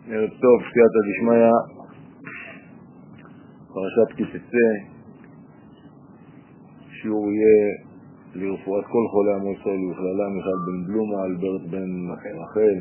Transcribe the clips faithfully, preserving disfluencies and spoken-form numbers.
ערב טוב, סייעתא דשמיא, פרשת כי תצא. שיעור יהיה לרפואת כל חולי עמו ישראל ובכללה מיכל בן בלומה, אלברט בן רחל.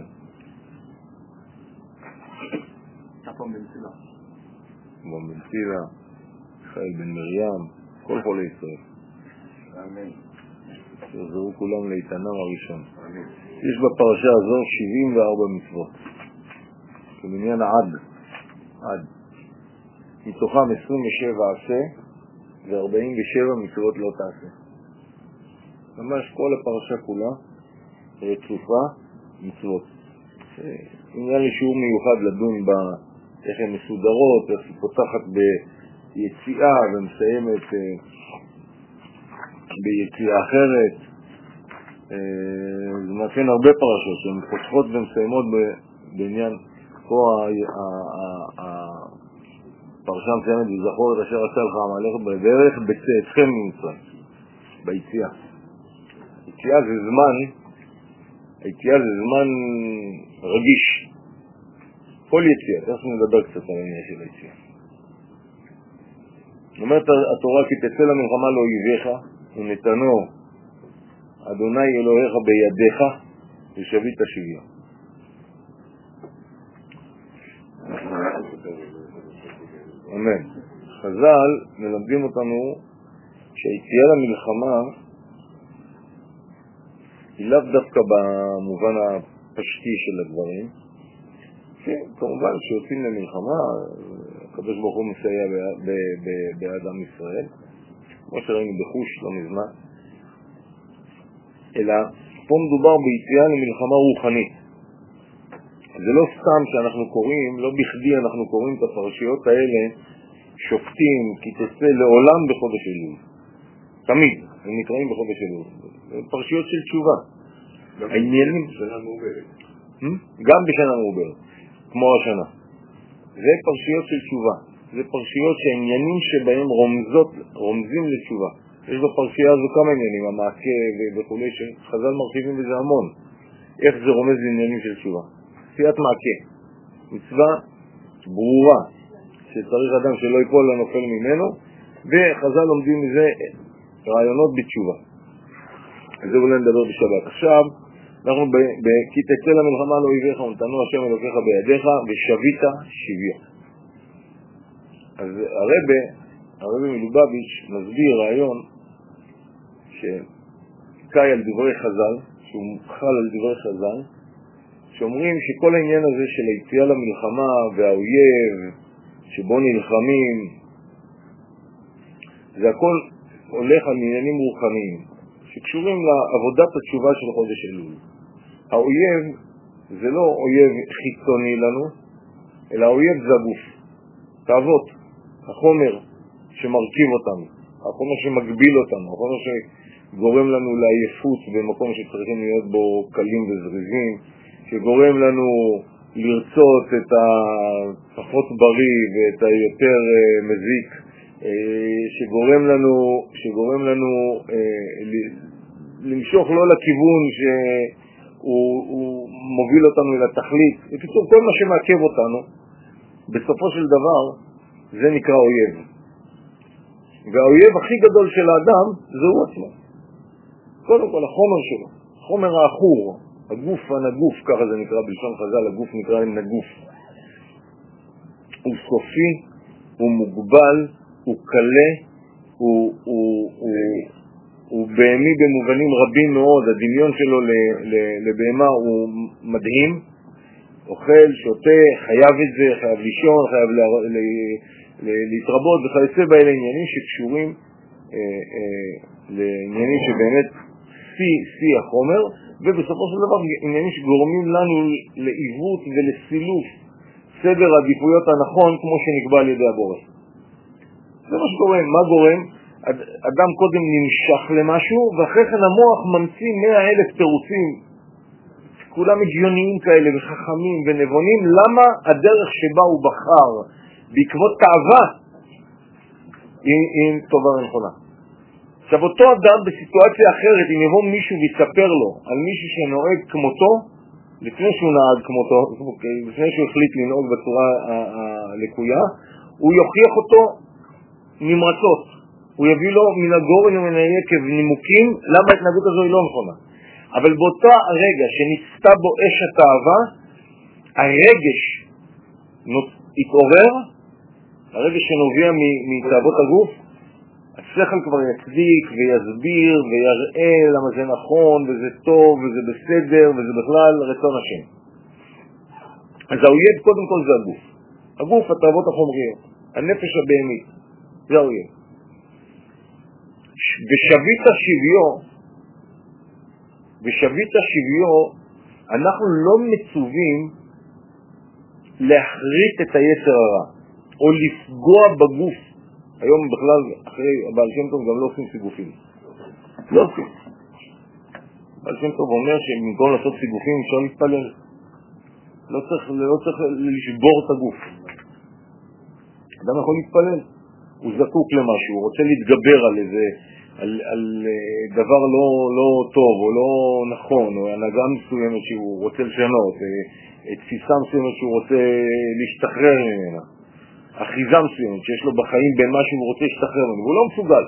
צפון בן צילה. צפון בן צילה, מיכאל בן מרים, כל חולי ישראל. אמן. שיחזרו כולם לאיתנם הראשון. אמן. יש בפרשה הזו שבעים וארבע מצוות. כמניין עד, עד. מתוכם עשרים ושבע עשה ו-ארבעים ושבע מצוות לא תעשה. ממש כל הפרשה כולה רצופה מצוות. עניין לי שיעור מיוחד לדון בה, איך הן מסודרות, איך היא פותחת ביציאה ומסיימת ביציאה אחרת. זה מאפיין הרבה פרשות שהן פותחות ומסיימות בעניין. פה הפרשה מסיימת וזכור את אשר עשה לך עמלך בדרך בצאתכם ממצרים, ביציאה. היציאה זה זמן, היציאה זה זמן רגיש. כל יציאה, איך נדבר קצת על העניין של היציאה. זאת אומרת התורה, כי תצא למלחמה לאויביך ונתנו אדוני אלוהיך בידיך ושבית שוויה. אמן. חז"ל מלמדים אותנו שהיציאה למלחמה היא לאו דווקא במובן הפשטי של הדברים. כן, כמובן שיוצאים למלחמה, הקדוש ברוך הוא מסייע בעד עם ישראל, כמו שראינו בחוש לא מזמן. אלא פה מדובר ביציאה למלחמה רוחנית. זה לא סתם שאנחנו קוראים, לא בכדי אנחנו קוראים את הפרשיות האלה שופטים, כי תצא לעולם בחודש אלול. תמיד, הם נקראים בחודש אלול. פרשיות של תשובה. העניינים... בשנה מעוברת. גם בשנה מעוברת, כמו השנה. זה פרשיות של תשובה. זה פרשיות שהעניינים שבהם רומזות, רומזים לתשובה. יש בפרשייה הזו כמה עניינים, המעקה וכו', שחז"ל מרחיבים בזה המון. איך זה רומז לעניינים של תשובה. עשיית מעקה, מצווה ברורה, שצריך אדם שלא ייפול לנופל ממנו, וחז"ל לומדים מזה רעיונות בתשובה. זה אולי נדבר בשבת. עכשיו, אנחנו כי תצא למלחמה לאויביך ונתנו השם אלוקיך בידיך ושבית שוויה. אז הרבי, הרבי מלובביץ' מסביר רעיון שקאי על דברי חז"ל, שהוא מוכחל על דברי חז"ל, שאומרים שכל העניין הזה של היציאה למלחמה והאויב שבו נלחמים, זה הכל הולך על עניינים רוחניים שקשורים לעבודת התשובה של חודש אלול. האויב זה לא אויב חיצוני לנו, אלא האויב זה הגוף, תאוות, החומר שמרכיב אותנו, החומר שמגביל אותנו, החומר שגורם לנו לעייפות במקום שצריכים להיות בו קלים וזריזים, שגורם לנו לרצות את הפחות בריא ואת היותר מזיק, שגורם לנו, שגורם לנו למשוך לא לכיוון שהוא מוביל אותנו אל התכלית. בקיצור, כל מה שמעכב אותנו, בסופו של דבר, זה נקרא אויב. והאויב הכי גדול של האדם זה הוא עצמו. קודם כל, החומר שלו, חומר האחור, הגוף הנגוף, ככה זה נקרא בלשון חז"ל, הגוף נקרא נגוף. הוא סופי, הוא מוגבל, הוא קלה, הוא, הוא, הוא, הוא בהמי במובנים רבים מאוד, הדמיון שלו לבהמה הוא מדהים, אוכל, שותה, חייב את זה, חייב לישון, חייב לה, לה, לה, להתרבות, וכיוצא באלה עניינים שקשורים אה, אה, לעניינים שבאמת שיא, שיא החומר, ובסופו של דבר עניינים שגורמים לנו לעיוות ולסילוף סדר העדיפויות הנכון כמו שנקבע על ידי הבורא. זה מה שגורם. מה גורם? אדם קודם נמשך למשהו, ואחרי כן המוח ממציא מאה אלף תירוצים, כולם הגיוניים כאלה וחכמים ונבונים, למה הדרך שבה הוא בחר בעקבות תאווה היא, היא טובה ונכונה. עכשיו אותו אדם בסיטואציה אחרת, אם יבוא מישהו ויספר לו על מישהו שנוהג כמותו, לפני שהוא נהג כמותו, לפני שהוא החליט לנהוג בצורה הלקויה, הוא יוכיח אותו נמרצות. הוא יביא לו מן הגורן ומן היקב נימוקים למה ההתנהגות הזו היא לא נכונה. אבל באותו הרגע שנצתה בו אש התאווה, הרגש התעורר, הרגש שנובע מתאוות הגוף, השכל כבר יצדיק ויסביר ויראה למה זה נכון וזה טוב וזה בסדר וזה בכלל רצון השם. אז האויב קודם כל זה הגוף. הגוף, התאוות החומריות, הנפש הבהמית, זה האויב. ושבית השוויו, ושבית השוויו, אנחנו לא מצווים להחריט את היצר הרע, או לפגוע בגוף. היום בכלל, אחרי הבעל שם טוב גם לא עושים סיגופים. לא עושים. הבעל שם טוב אומר שבמקום לעשות סיגופים אפשר להתפלל. לא צריך, לא צריך לשבור את הגוף. אדם יכול להתפלל. הוא זקוק למשהו, הוא רוצה להתגבר על איזה, על, על דבר לא, לא טוב או לא נכון, או הנהגה מסוימת שהוא רוצה לשנות, תפיסה מסוימת שהוא רוצה להשתחרר ממנה. אחיזה מסוימת שיש לו בחיים בין מה שהוא רוצה להשתחרר ממנו, והוא לא מסוגל.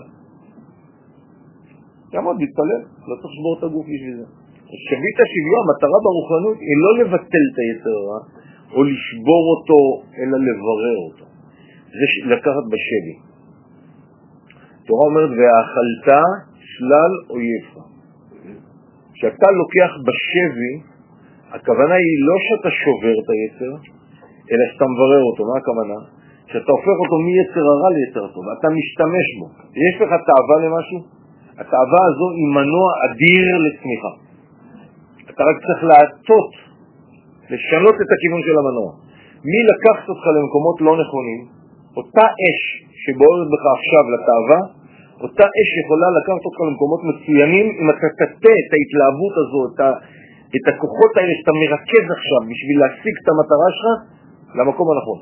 יעמוד, להתפלל, לא צריך לשבור את הגוף בשביל זה. שבית השוויון, המטרה ברוחנות היא לא לבטל את היצר הרע, או לשבור אותו, אלא לברר אותו. זה לקחת בשבי. תורה אומרת, והאכלת שלל אויבך. כשאתה לוקח בשבי, הכוונה היא לא שאתה שובר את היצר, אלא שאתה מברר אותו. מה הכוונה? שאתה הופך אותו מיצר הרע ליצר טוב, אתה משתמש בו. יש לך תאווה למשהו? התאווה הזו היא מנוע אדיר לצמיחה. אתה רק צריך לעטות, לשנות את הכיוון של המנוע. מי לקחת אותך למקומות לא נכונים? אותה אש שבוערת בך עכשיו לתאווה, אותה אש יכולה לקחת אותך למקומות מצוינים, אם אתה תטה את ההתלהבות הזו, את, ה, את הכוחות האלה שאתה מרכז עכשיו בשביל להשיג את המטרה שלך, למקום הנכון.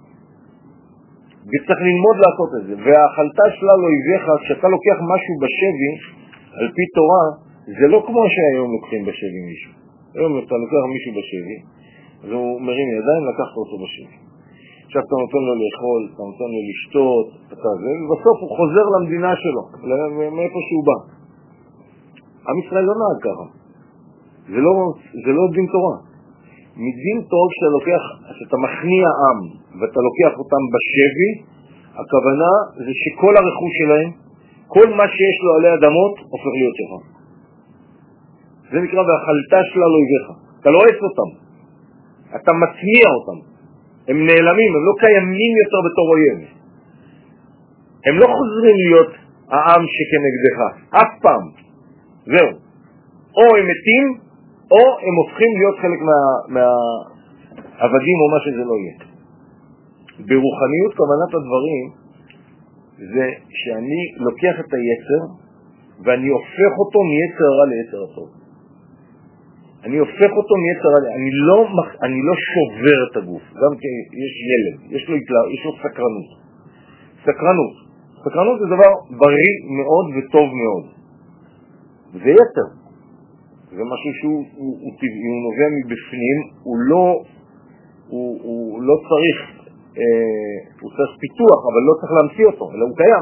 וצריך ללמוד לעשות את זה. והאכלת שלל אויביך, כשאתה לוקח משהו בשבי, על פי תורה, זה לא כמו שהיום לוקחים בשבי מישהו. היום אתה לוקח מישהו בשבי, אז הוא מרים ידיים, לקחת אותו בשבי. עכשיו אתה נותן לו לאכול, אתה נותן לו לשתות, אתה זה, ובסוף הוא חוזר למדינה שלו, מאיפה שהוא בא. עם ישראל לא נהג ככה. זה לא, זה לא דין תורה. מדין טוב שאתה לוקח, שאתה מכניע עם, ואתה לוקח אותם בשבי, הכוונה זה שכל הרכוש שלהם, כל מה שיש לו עלי אדמות, הופך להיות שלך. זה נקרא והאכלת שלל אויביך. אתה לא עושה אותם, אתה מצניע אותם. הם נעלמים, הם לא קיימים יותר בתור אויב. הם לא חוזרים להיות העם שכנגדך, אף פעם. זהו. או הם מתים, או הם הופכים להיות חלק מהעבדים או מה שזה לא יהיה. ברוחניות כוונת הדברים זה שאני לוקח את היצר ואני הופך אותו מיצר רע ליצר טוב. אני הופך אותו מיצר רע, אני לא, אני לא שובר את הגוף. גם כי יש ילד, יש לו, יש לו סקרנות. סקרנות. סקרנות זה דבר בריא מאוד וטוב מאוד. זה יצר. זה משהו שהוא הוא, הוא טבעי, הוא נובע מבפנים, הוא לא, הוא, הוא לא צריך, אה, הוא צריך פיתוח, אבל לא צריך להמציא אותו, אלא הוא קיים.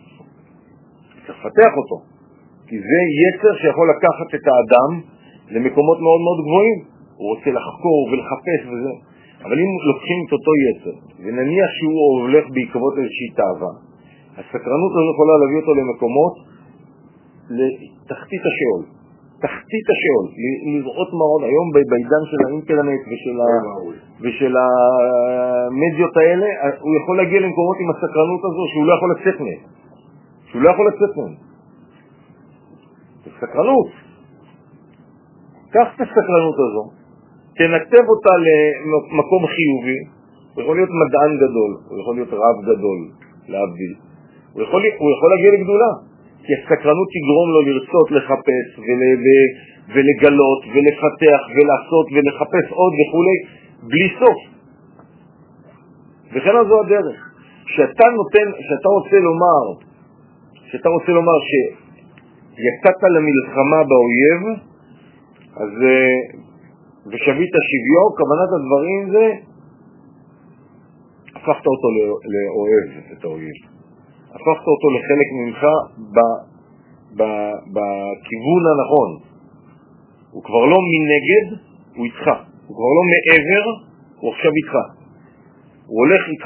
צריך לפתח אותו, כי זה יצר שיכול לקחת את האדם למקומות מאוד מאוד גבוהים. הוא רוצה לחקור ולחפש וזה. אבל אם לוקחים את אותו יצר, ונניח שהוא הולך בעקבות איזושהי תאווה, הסקרנות הזו יכולה להביא אותו למקומות לתחתית השאול. תחתית השאול, לראות מה עוד היום בעידן של האינטרנט ושל, ה... ושל המדיות האלה, הוא יכול להגיע למקומות עם הסקרנות הזו שהוא לא יכול לצאת מהם. שהוא לא יכול לצאת מהם. זה סקרנות. קח את הסקרנות הזו, תנתב אותה למקום חיובי, הוא יכול להיות מדען גדול, הוא יכול להיות רב גדול, להבדיל. הוא יכול, הוא יכול להגיע לגדולה. כי הסקרנות תגרום לו לרצות לחפש ול, ולגלות ולפתח ולעשות ולחפש עוד וכו' בלי סוף. וכן זו הדרך. שאתה נותן, שאתה רוצה לומר, שאתה רוצה לומר שיצאת למלחמה באויב, אז ושבית שוויו, כוונת הדברים זה, הפכת אותו לאוהב את האויב. הפכת אותו לחלק ממך ב, ב, בכיוון הנכון. הוא כבר לא מנגד, הוא איתך. הוא כבר לא מעבר, הוא עכשיו איתך. הוא הולך איתך.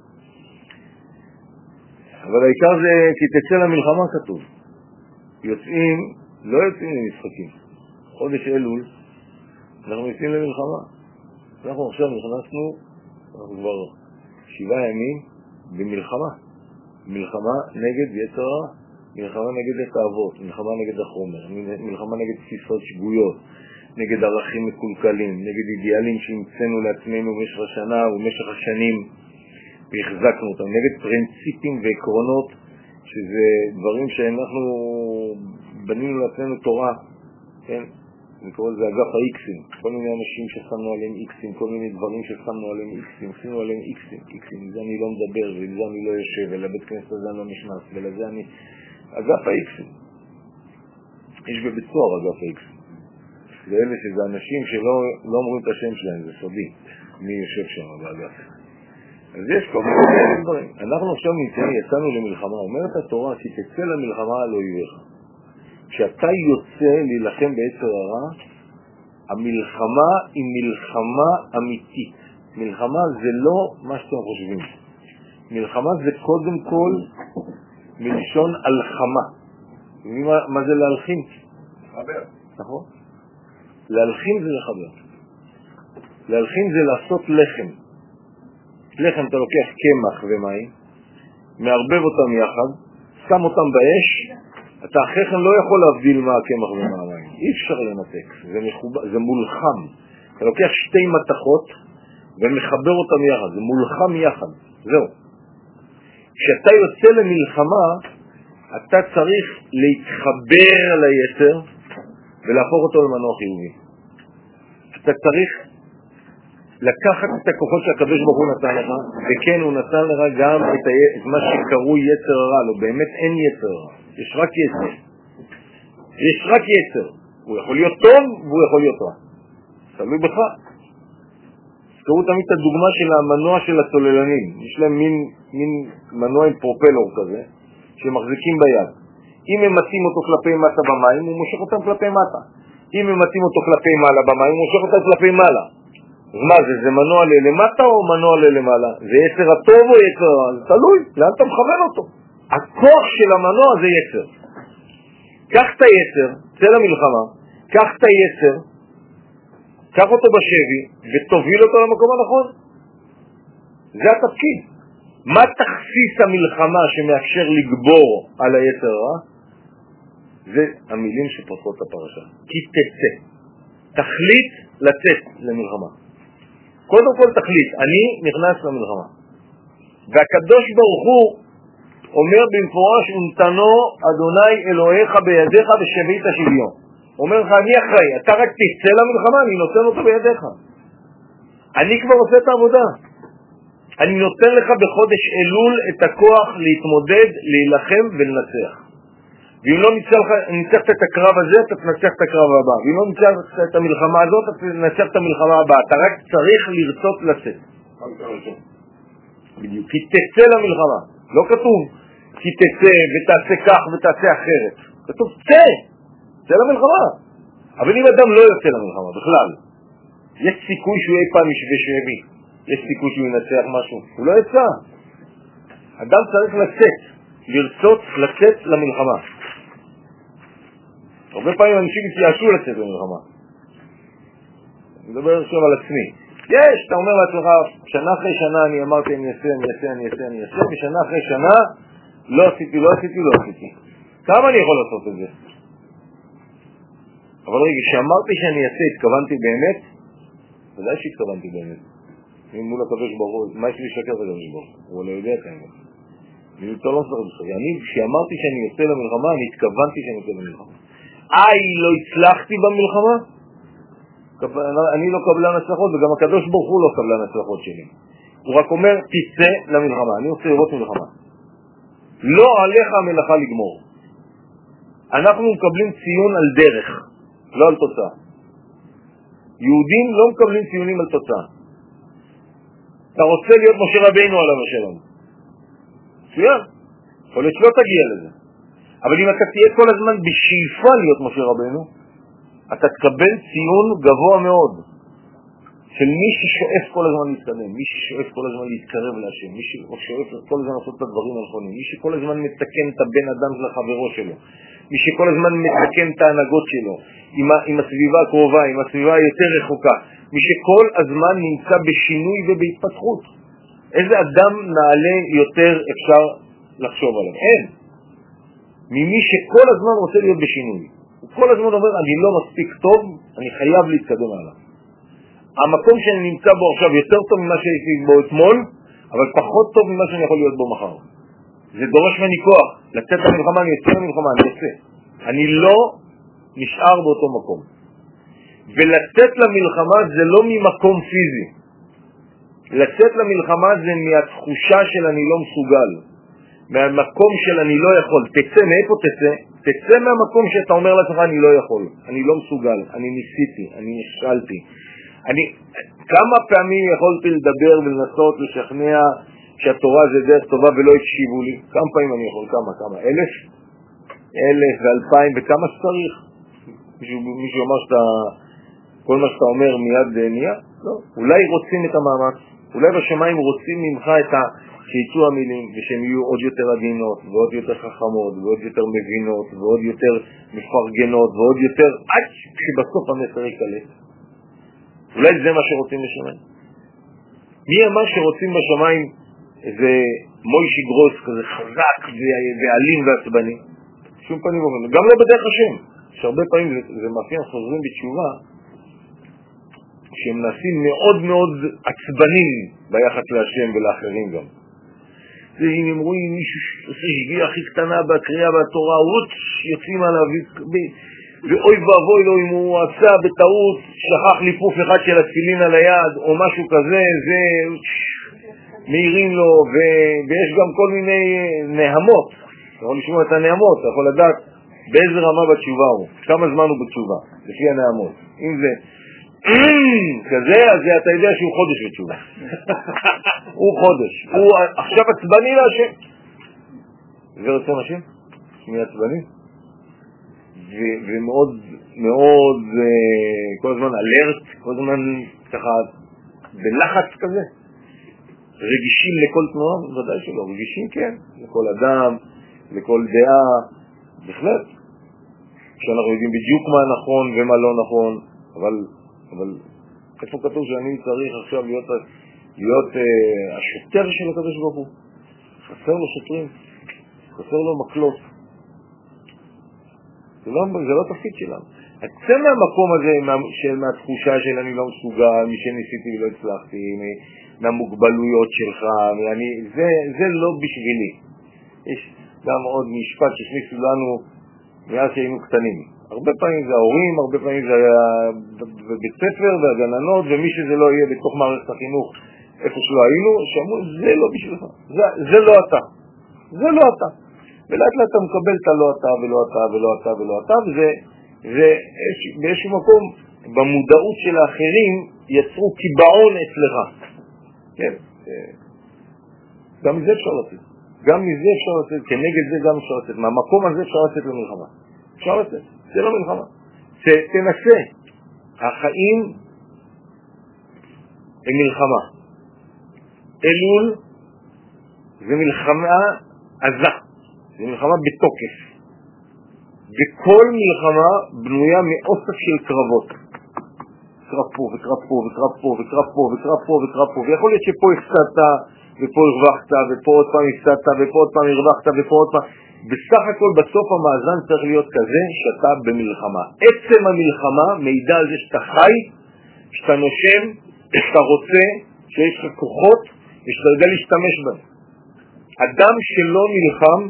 אבל העיקר זה כי תצא למלחמה כתוב. יוצאים, לא יוצאים למשחקים. חודש אלול, אנחנו יוצאים למלחמה. אנחנו עכשיו נכנסנו, אנחנו כבר שבעה ימים במלחמה. מלחמה נגד יצר הרע, מלחמה נגד התאוות, מלחמה נגד החומר, מלחמה נגד תפיסות שגויות, נגד ערכים מקולקלים, נגד אידיאלים שהמצאנו לעצמנו במשך השנה ובמשך השנים והחזקנו אותם, נגד פרינציפים ועקרונות שזה דברים שאנחנו בנינו לעצמנו תורה, כן? אני קורא לזה אגף האיקסים, כל מיני אנשים ששמנו עליהם איקסים, כל מיני דברים ששמנו עליהם איקסים, עשינו עליהם איקסים, איקסים, לזה אני לא מדבר ולזה אני לא יושב ולבית כנסת הזה אני לא נכנס ולזה אני... אגף האיקסים. יש בבית סוהר אגף האיקסים. לאלה שזה אנשים שלא לא אומרים את השם שלהם, זה סודי, מי יושב שם באגף. אז יש כל מיני דברים. אנחנו עכשיו נמצאים, יצאנו למלחמה, אומרת התורה, כי תצא למלחמה על אויביך. כשאתה יוצא להילחם ביצר הרע, המלחמה היא מלחמה אמיתית. מלחמה זה לא מה שאתם חושבים. מלחמה זה קודם כל מלשון הלחמה. מה, מה זה להלחים? לחבר. נכון? להלחים זה לחבר. להלחים זה לעשות לחם. לחם אתה לוקח קמח ומים, מערבב אותם יחד, שם אותם באש, אתה אחרי כן לא יכול להבדיל מה הקמח ומה המים. אי אפשר לנתק, זה, מחוב... זה מולחם. אתה לוקח שתי מתכות ומחבר אותם יחד, זה מולחם יחד. זהו. כשאתה יוצא למלחמה, אתה צריך להתחבר ליצר ולהפוך אותו למנוע חיובי. אתה צריך לקחת את הכוחות שהקדוש ברוך הוא נתן לך, וכן הוא נתן לך גם את, ה... את מה שקרוי יצר הרע, לא באמת אין יצר רע, יש רק יצר. יש רק יצר. הוא יכול להיות טוב והוא יכול להיות רע. תלוי בך. תראו תמיד את הדוגמה של המנוע של הצוללנים. יש להם מין, מין מנוע עם פרופלור כזה, שמחזיקים ביד. אם הם מתאים אותו כלפי מטה במים, הוא מושך אותם כלפי מטה. אם הם מתאים אותו כלפי מעלה במים, הוא מושך אותם כלפי מעלה. אז מה זה? זה מנוע ללמטה או מנוע ללמעלה? זה יצר הטוב או יצר הרע? זה תלוי, לאן אתה מכוון אותו? הכוח של המנוע זה יצר. קח את היצר, צא למלחמה, קח את היצר, קח אותו בשבי ותוביל אותו למקום הנכון. זה התפקיד. מה תכסיס המלחמה שמאפשר לגבור על היצר הרע? זה המילים שפותחות את הפרשה. כי תצא. תחליט לצאת למלחמה. קודם כל תחליט, אני נכנס למלחמה. והקדוש ברוך הוא אומר במפורש, ונתנו אדוני אלוהיך בידיך ושבית שוויון. אומר לך, אני אחראי, אתה רק תצא למלחמה, אני נותן אותו בידיך. אני כבר עושה את העבודה. אני נותן לך בחודש אלול את הכוח להתמודד, להילחם ולנצח. ואם לא ניצחת את הקרב הזה, אתה תנצח את הקרב הבא. ואם לא ניצחת את המלחמה הזאת, אתה תנצח את המלחמה הבאה. אתה רק צריך לרצות לצאת. בדיוק. כי תצא למלחמה. לא כתוב כי תצא ותעשה כך ותעשה אחרת. כתוב צא. צא למלחמה. אבל אם אדם לא יוצא למלחמה בכלל, יש סיכוי שהוא אי פעם ישווה שבי. יש סיכוי שהוא ינצח משהו. הוא לא יצא. אדם צריך לצאת. לרצות לצאת למלחמה. הרבה פעמים אנשים התייאשו לצאת למלחמה. אני מדבר עכשיו על עצמי. יש, אתה אומר לעצמך, שנה אחרי שנה אני אמרתי אני אעשה, אני אעשה, אני אעשה, אני אעשה, ושנה אחרי שנה לא עשיתי, לא עשיתי, לא עשיתי. כמה אני יכול לעשות את זה? אבל רגע, שאמרתי שאני אעשה, התכוונתי באמת? ודאי שהתכוונתי באמת. אם מול הקדוש ברוך הוא, מה יש לי לשקר את הקדוש ברוך הוא? הוא לא יודע את האמת. אני לא לא צריך לשקר. אני, כשאמרתי שאני יוצא למלחמה, אני התכוונתי שאני יוצא למלחמה. איי, לא הצלחתי במלחמה? אני לא קבלן הצלחות, וגם הקדוש ברוך הוא לא קבלן הצלחות שלי. הוא רק אומר, תצא למלחמה. אני רוצה לראות מלחמה. לא עליך המלאכה לגמור. אנחנו מקבלים ציון על דרך, לא על תוצאה. יהודים לא מקבלים ציונים על תוצאה. אתה רוצה להיות משה רבינו עליו השלום. מצוין. יכול להיות שלא תגיע לזה. אבל אם אתה תהיה כל הזמן בשאיפה להיות משה רבינו, אתה תקבל ציון גבוה מאוד של מי ששואף כל הזמן להתקדם, מי ששואף כל הזמן להתקרב להשם, מי ששואף כל הזמן לעשות את הדברים הנכונים, מי שכל הזמן מתקן את הבן אדם של החברו שלו, מי שכל הזמן מתקן את ההנהגות שלו, עם, עם הסביבה הקרובה, עם הסביבה היותר רחוקה, מי שכל הזמן נמצא בשינוי ובהתפתחות. איזה אדם נעלה יותר אפשר לחשוב עליו? אין. ממי שכל הזמן רוצה להיות בשינוי. הוא כל הזמן אומר, אני לא מספיק טוב, אני חייב להתקדם עליו. המקום שאני נמצא בו עכשיו יותר טוב ממה שהייתי בו אתמול, אבל פחות טוב ממה שאני יכול להיות בו מחר. זה דורש ממני כוח. לצאת למלחמה, אני יוצא למלחמה, אני יוצא. אני לא נשאר באותו מקום. ולצאת למלחמה זה לא ממקום פיזי. לצאת למלחמה זה מהתחושה של אני לא מסוגל. מהמקום של אני לא יכול. תצא, מאיפה תצא? תצא מהמקום שאתה אומר לעצמך אני לא יכול. אני לא מסוגל. אני ניסיתי. אני נכשלתי. אני, כמה פעמים יכולתי לדבר ולנסות לשכנע שהתורה זה דרך טובה ולא הקשיבו לי? כמה פעמים אני יכול? כמה? כמה? אלף? אלף ואלפיים וכמה שצריך? מישהו, מישהו אמר שאתה, כל מה שאתה אומר מיד נהיה? לא. אולי רוצים את המאמץ. אולי בשמיים רוצים ממך את ה... שיצאו המילים ושהם יהיו עוד יותר עדינות ועוד יותר חכמות ועוד יותר מבינות ועוד יותר מפרגנות ועוד יותר עד שבסוף המסר יקלט. אולי זה מה שרוצים בשמיים. מי אמר שרוצים בשמיים איזה מוישי גרוס כזה חזק ואלים ועצבני? שום פנים אומרים. גם לא בדרך השם. שהרבה פעמים זה, זה מאפיין חוזרים בתשובה שהם נעשים מאוד מאוד עצבנים ביחס להשם ולאחרים גם. זה אם אמרו אם מישהו שעושה שגיאה הכי קטנה בקריאה והתורה, רוץ יוצאים עליו ואוי ואבוי לו אם הוא עשה בטעות, שכח ליפוף אחד של התפילין על היד או משהו כזה, זה מהירים לו, ו... ויש גם כל מיני נהמות. אתה יכול לשמוע את הנהמות, אתה יכול לדעת באיזה רמה בתשובה הוא, כמה זמן הוא בתשובה, לפי הנהמות. אם זה כזה, אז אתה יודע שהוא חודש בתשובה. הוא חודש. הוא עכשיו עצבני להשם. זה רוצה משם? שמי עצבני? ומאוד, מאוד, כל הזמן אלרט, כל הזמן ככה בלחץ כזה. רגישים לכל תנועה? ודאי שלא. רגישים כן. לכל אדם, לכל דעה. בכלל. כשאנחנו יודעים בדיוק מה נכון ומה לא נכון, אבל אבל איפה כתוב שאני צריך עכשיו להיות, להיות אה, השוטר של הקדוש ברוך הוא? חסר לו שוטרים, חסר לו מקלות. זה לא, זה לא תפקיד שלנו. הצא מהמקום הזה, מה, של, מהתחושה של אני לא מסוגל, מי שניסיתי ולא הצלחתי, מהמוגבלויות שלך, אני, זה, זה לא בשבילי. יש גם עוד משפט ששמיסו לנו מאז שהיינו קטנים. הרבה פעמים זה ההורים, הרבה פעמים זה היה בבית ספר והגננות, ומי שזה לא יהיה בתוך מערכת החינוך איפה שלא היינו, שאמרו, זה לא בשבילך, זה, זה לא אתה, זה לא אתה. ולאט לאט אתה מקבל את הלא אתה ולא אתה ולא אתה ולא אתה, וזה, זה באיזשהו מקום, במודעות של האחרים, יצרו קיבעון אצלך. כן, גם מזה אפשר לצאת. גם מזה אפשר לצאת, כנגד זה גם אפשר לצאת. מהמקום הזה אפשר לצאת למלחמה. אפשר לצאת. זה לא מלחמה. תנסה. החיים הם מלחמה. אלול זה מלחמה עזה. זה מלחמה בתוקף. וכל מלחמה בנויה מאוסף של קרבות. קרב פה וקרב פה וקרב פה וקרב פה וקרב פה וקרב פה. ויכול להיות שפה הפסדת ופה הרווחת ופה עוד פעם הפסדת ופה עוד פעם הרווחת ופה עוד פעם. בסך הכל בסוף המאזן צריך להיות כזה שאתה במלחמה. עצם המלחמה מעידה על זה שאתה חי, שאתה נושם, שאתה רוצה, שיש לך כוחות ושאתה יודע להשתמש בהם. אדם שלא נלחם,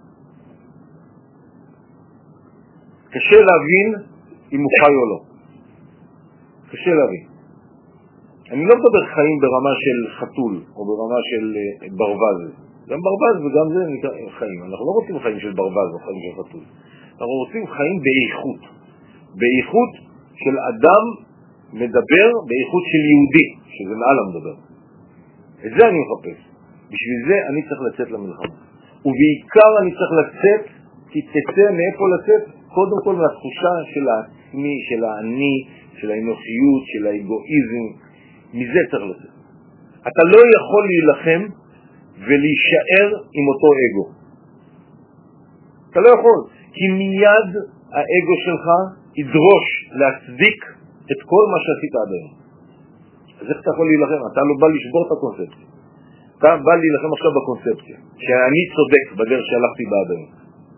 קשה להבין אם הוא חי או לא. קשה להבין. אני לא מדבר חיים ברמה של חתול או ברמה של ברווז. גם ברווז וגם זה נקרא חיים. אנחנו לא רוצים חיים של ברווז או חיים של חתול. אנחנו רוצים חיים באיכות. באיכות של אדם מדבר באיכות של יהודי, שזה מעל המדבר. את זה אני מחפש. בשביל זה אני צריך לצאת למלחמה. ובעיקר אני צריך לצאת, כי תצא מאיפה לצאת? קודם כל מהתחושה של העצמי, של האני, של האנושיות, של האגואיזם. מזה צריך לצאת. אתה לא יכול להילחם ולהישאר עם אותו אגו. אתה לא יכול, כי מיד האגו שלך ידרוש להצדיק את כל מה שעשית עד היום. אז איך אתה יכול להילחם? אתה לא בא לשבור את הקונספציה. אתה בא להילחם עכשיו בקונספציה, שאני צודק בדרך שהלכתי בעד היום.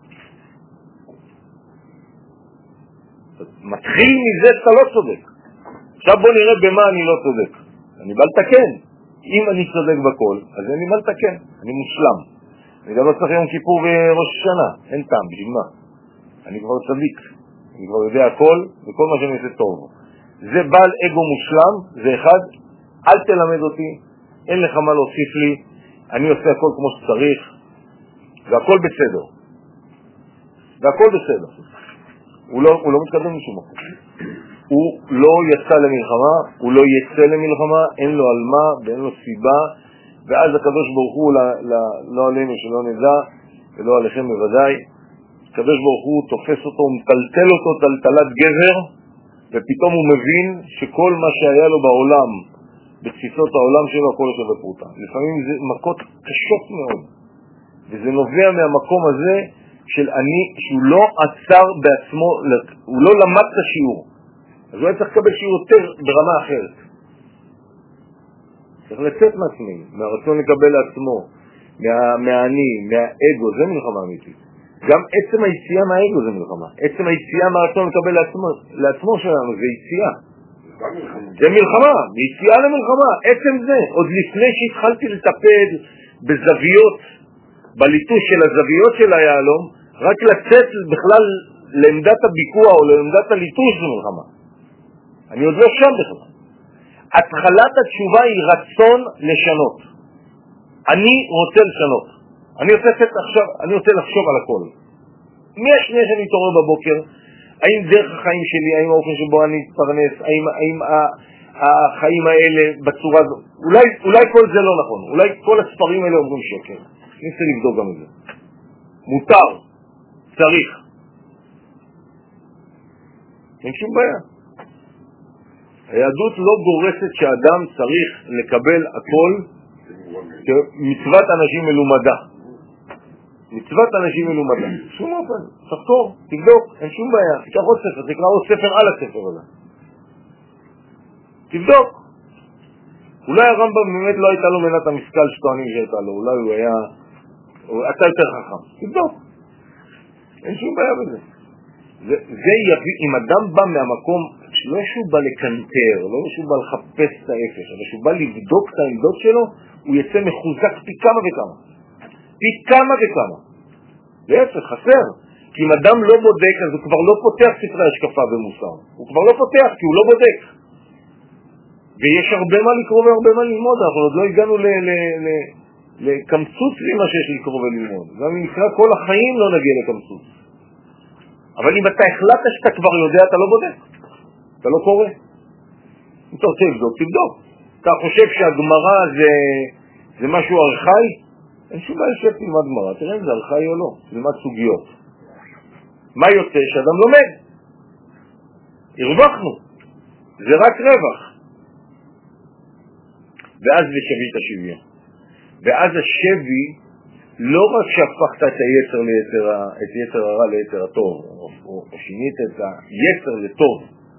מתחיל מזה שאתה לא צודק. עכשיו בוא נראה במה אני לא צודק. אני בא לתקן. אם אני צודק בכל, אז אני בא לתקן. אני מושלם. אני גם לא צריך יום כיפור וראש השנה. אין טעם, בשביל מה? אני כבר צדיק. אני כבר יודע הכל, וכל מה שאני עושה טוב. זה בעל אגו מושלם, זה אחד, אל תלמד אותי, אין לך מה להוסיף לי, אני עושה הכל כמו שצריך, והכל בסדר. והכל בסדר. הוא לא, הוא לא מתקדם משום מקום. הוא לא יצא למלחמה, הוא לא יצא למלחמה, אין לו על מה ואין לו סיבה, ואז הקדוש ברוך הוא, לא, לא, לא עלינו שלא נדע, ולא עליכם בוודאי, הקדוש ברוך הוא תופס אותו, הוא מטלטל אותו טלטלת גבר, ופתאום הוא מבין שכל מה שהיה לו בעולם, בתפיסות העולם שלו, הכל יושב בפרוטה. לפעמים זה מכות קשות מאוד, וזה נובע מהמקום הזה של אני, שהוא לא עצר בעצמו, הוא לא למד את השיעור, אז הוא היה צריך לקבל שיעור יותר ברמה אחרת. צריך לצאת מעצמי, מהרצון לקבל לעצמו, מה, מהאני, מהאגו, זה מלחמה אמיתית. גם עצם היציאה מהאגו זה מלחמה. עצם היציאה מהרצון לקבל לעצמו, לעצמו שלנו, זה יציאה. זה מלחמה, יציאה למלחמה, עצם זה. עוד לפני שהתחלתי לטפל בזוויות, בליטוש של הזוויות של היהלום, רק לצאת בכלל לעמדת הביקוע או לעמדת הליטוש זה מלחמה. אני עוד לא שם בכלל. התחלת התשובה היא רצון לשנות. אני רוצה לשנות. אני רוצה עכשיו, אני רוצה לחשוב על הכל. מי השני שאני מתעורר בבוקר? האם דרך החיים שלי, האם האופן שבו אני אתפרנס, האם, האם החיים האלה בצורה הזו, אולי, אולי כל זה לא נכון, אולי כל הספרים האלה אומרים שקר. אני רוצה לבדוק גם את זה. מותר, צריך. אין שום בעיה. היהדות לא גורסת שאדם צריך לקבל הכל כמצוות אנשים מלומדה. מצוות אנשים מלומדה. שום אופן, תחקור, תבדוק, אין שום בעיה. תיקח עוד ספר, תקרא עוד ספר על הספר הזה. תבדוק. אולי הרמב"ם באמת לא הייתה לו מנת המשכל שטוענים שהייתה לו, אולי הוא היה, אתה יותר חכם. תבדוק. אין שום בעיה בזה. זה, זה יביא, אם אדם בא מהמקום, לא שהוא בא לקנטר, לא שהוא בא לחפש את האפס, אבל שהוא בא לבדוק את העמדות שלו, הוא יצא מחוזק פי כמה וכמה. פי כמה וכמה. להפך, חסר. כי אם אדם לא בודק, אז הוא כבר לא פותח ספרי השקפה ומוסר. הוא כבר לא פותח, כי הוא לא בודק. ויש הרבה מה לקרוא והרבה מה ללמוד. אנחנו עוד לא הגענו לקמצוץ למה שיש לקרוא וללמוד. גם אם נקרא כל החיים לא נגיע לקמצוץ. אבל אם אתה החלטת שאתה כבר יודע, אתה לא בודק. אתה לא קורא. אם אתה רוצה לבדוק, תבדוק. אתה חושב שהגמרא זה, זה משהו ארכאי? אין שום בעיה שתלמד גמרא. תראה אם זה ארכאי או לא. תלמד סוגיות. מה יוצא שאדם לומד? הרווחנו. זה רק רווח. ואז זה שבי את השוויון. ואז השבי לא רק שהפכת את היצר ליצר, את יצר הרע ליצר הטוב, או, או, או שינית את היצר לטוב,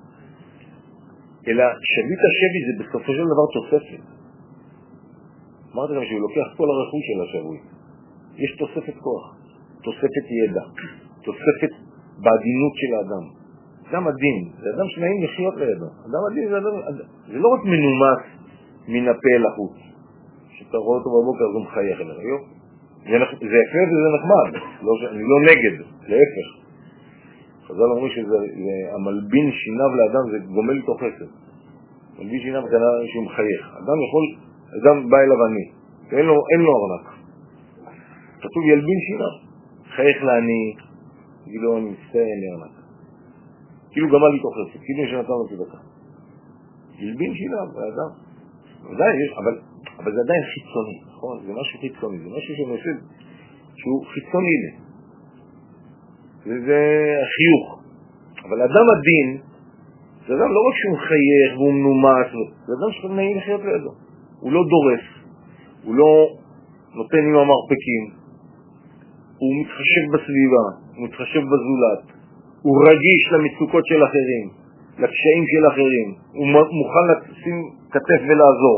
אלא שבית השבי זה בסופו של דבר תוספת. אמרתי לכם שהוא לוקח כל הרכוש של השבוי. יש תוספת כוח, תוספת ידע, תוספת בעדינות של האדם. אדם עדין, זה אדם שנעים לחיות לידו. אדם עדין זה אדם, זה לא רק מנומס מן הפה לחוץ. שאתה רואה אותו בבוקר אז הוא מחייך אליך, יופי. זה, זה יפה וזה נחמד, לא, אני לא נגד, להפך. חז"ל אומרים שהמלבין שיניו לאדם זה גומל איתו חסד. מלבין שיניו כנראה שהוא מחייך. אדם יכול, אדם בא אליו עני, אין לו, אין לו ארנק. כתוב ילבין שיניו, חייך לעני, כאילו אני מצטער, אין לי ארנק. כאילו גמל איתו חסד, כאילו שנתן לו צדקה. הלבין שילה, באדם. ודאי, אבל, אבל זה עדיין חיצוני, נכון? זה משהו חיצוני, זה משהו שאני עושה שהוא חיצוני לי. וזה החיוך. אבל אדם הדין, זה אדם לא רק שהוא מחייך והוא מנומס, זה אדם שאתה נעים לחיות לידו. הוא לא דורס, הוא לא נותן עם המרפקים, הוא מתחשב בסביבה, הוא מתחשב בזולת, הוא רגיש למצוקות של אחרים, לקשיים של אחרים, הוא מוכן לשים כתף ולעזור.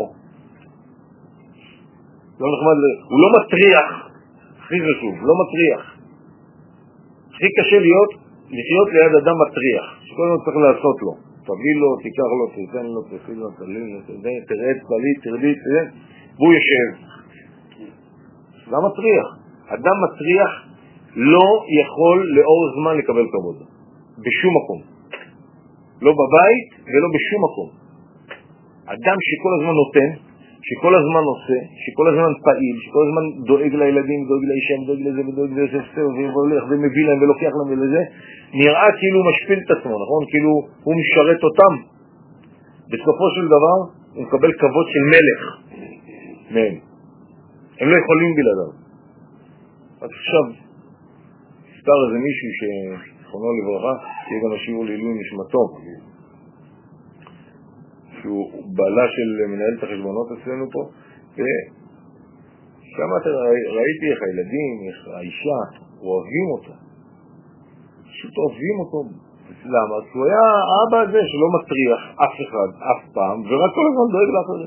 לא נחמד, הוא לא מטריח, הכי חשוב, לא מטריח. הכי קשה להיות, לחיות ליד אדם מטריח, שכל הזמן צריך לעשות לו. תביא לו, תיקח לו, תיתן לו, תפיל לו, תליל לו, תרד, תליל, תרדי, תרדי, והוא יושב. זה מטריח. אדם מטריח לא יכול לאור זמן לקבל כבוד. בשום מקום. לא בבית ולא בשום מקום. אדם שכל הזמן נותן, שכל הזמן עושה, שכל הזמן פעיל, שכל הזמן דואג לילדים, דואג לאישה, דואג לזה ודואג לזה, והולך ומביא להם ולוקח להם ולזה, נראה כאילו הוא משפיל את עצמו, נכון? כאילו הוא משרת אותם. בסופו של דבר הוא מקבל כבוד של מלך מהם. הם לא יכולים בלעדיו. אז עכשיו, סתר איזה מישהו שזכרונו לברכה, שיהיה גם השיעור לעילוי נשמתו, שהוא בעלה של מנהלת החשבונות אצלנו פה, ושמעת, ראיתי איך הילדים, איך האישה, אוהבים אותו. פשוט אוהבים אותו. למה? כי הוא היה האבא הזה שלא מטריח אף אחד, אף פעם, ורק כל הזמן דואג לאחרים.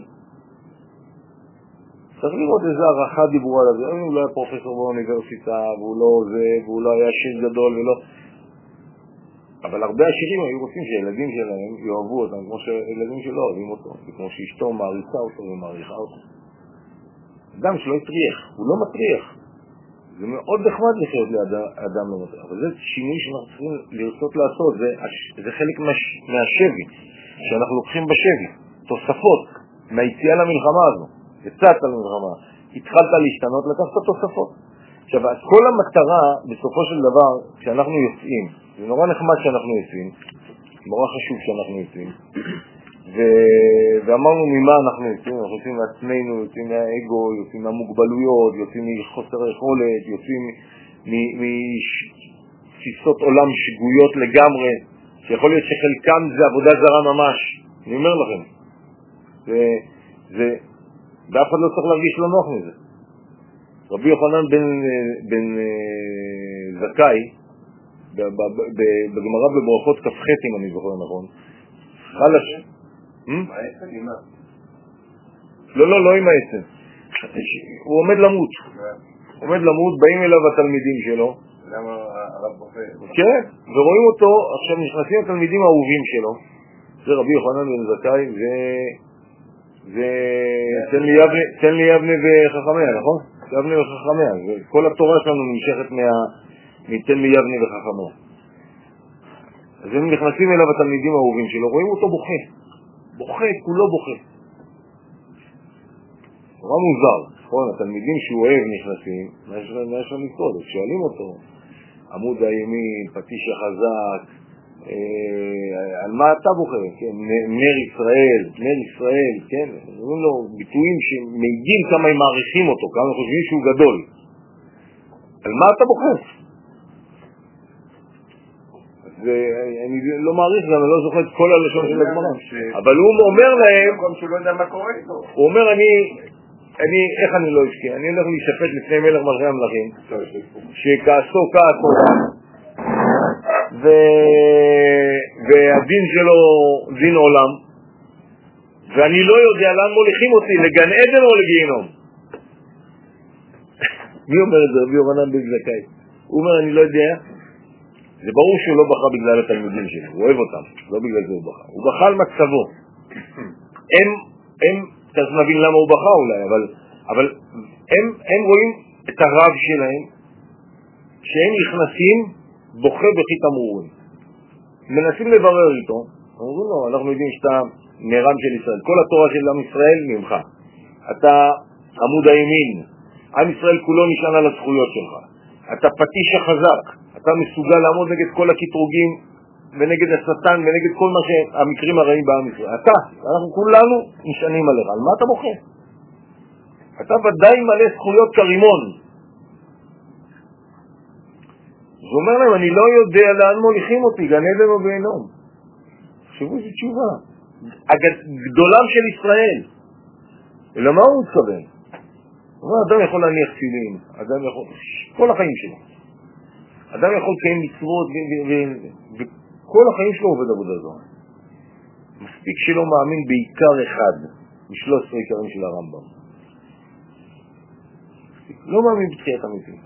צריך לראות איזה הערכה דיברו על זה. הוא לא היה פרופסור באוניברסיטה, והוא לא זה, והוא לא היה שיר גדול, ולא... אבל הרבה השירים היו רוצים שהילדים שלהם יאהבו אותם, כמו שהילדים שלו אוהבים אותו, וכמו שאשתו מעריצה אותו ומעריכה אותו. אדם שלא יטריח, הוא לא מטריח. זה מאוד נחמד לחיות לאדם לא מטריח, אבל זה שינוי שאנחנו צריכים לרצות לעשות, זה, זה חלק מה, מהשבי, שאנחנו לוקחים בשבי, תוספות, מהיציאה למלחמה הזו, יצאת למלחמה, התחלת להשתנות, לקחת תוספות. עכשיו, אז כל המטרה, בסופו של דבר, כשאנחנו יוצאים, זה נורא נחמד שאנחנו יוצאים, נורא חשוב שאנחנו יוצאים, ו... ואמרנו ממה אנחנו יוצאים, אנחנו יוצאים מעצמנו, יוצאים מהאגו, יוצאים מהמוגבלויות, יוצאים מחוסר היכולת, יוצאים מתפיסות עולם שגויות לגמרי, שיכול להיות שחלקם זה עבודה זרה ממש, אני אומר לכם, זה... זה... ואף אחד לא צריך להרגיש לא נוח מזה. רבי יוחנן בן, בן זכאי, בגמרא בברכות כ"ח, אם אני זוכר נכון, חלש... מה העצם? עם מה? לא, לא, לא עם העצם. הוא עומד למות. הוא עומד למות, באים אליו התלמידים שלו. למה הרב בוכה? כן, ורואים אותו, עכשיו נכנסים התלמידים האהובים שלו. זה רבי יוחנן בן זכאי, זה... זה... תן לי יבנה וחכמיה, נכון? יבנה וחכמיה. כל התורה שלנו נמשכת מה... מתן לי יבנה וחכמיה. אז הם נכנסים אליו התלמידים האהובים שלו, רואים אותו בוכה. בוכה, כולו בוכה. נורא מוזר. נכון, התלמידים שהוא אוהב נכנסים, מה יש לו לקרוא? שואלים אותו, עמוד הימין, פטיש החזק, על מה אתה בוחר? כן, נר ישראל, נר ישראל, כן, אומרים לו ביטויים שמעידים כמה הם מעריכים אותו, כמה הם חושבים שהוא גדול. על מה אתה בוחר? אז אני לא מעריך גם, אני לא זוכר את כל הלשון של הגמרא, אבל הוא אומר להם, הוא אומר, אני, אני, איך אני לא אשקיע? אני הולך להישפט לפני מלך מלכי המלכים, שכעסו כעסו, ו... והדין שלו דין עולם, ואני לא יודע לאן מוליכים אותי, לגן עדן או לגיהינום. מי אומר את זה? רבי יוחנן בן זכאי. הוא אומר, אני לא יודע. זה ברור שהוא לא בכה בגלל התלמידים שלו, הוא אוהב אותם, לא בגלל זה הוא בכה. הוא בכה על מצבו. הם, הם, תכף נבין למה הוא בכה אולי, אבל, אבל הם, הם רואים את הרב שלהם, שהם נכנסים בוכה בכי תמרורים. מנסים לברר איתו, אומרים לו, אנחנו יודעים שאתה נרם של ישראל, כל התורה של עם ישראל ממך. אתה עמוד הימין, עם ישראל כולו נשען על הזכויות שלך. אתה פטיש החזק, אתה מסוגל לעמוד נגד כל הקטרוגים ונגד השטן ונגד כל מה שהמקרים הרעים בעם ישראל. אתה, אנחנו כולנו נשענים עליך. על מה אתה בוכה? אתה ודאי מלא זכויות כרימון. זה אומר להם, אני לא יודע לאן מוליכים אותי, גן עדן או גיהנום. תחשבו איזו תשובה. גדולם של ישראל. למה הוא מתכוון? אדם יכול להניח תפילין, אדם יכול, כל החיים שלו. אדם יכול לקיים מצוות וכל החיים שלו עובד עבודה זו. מספיק שלא מאמין בעיקר אחד, משלוש עשרה עיקרים של הרמב"ם. לא מאמין בתחיית המתים.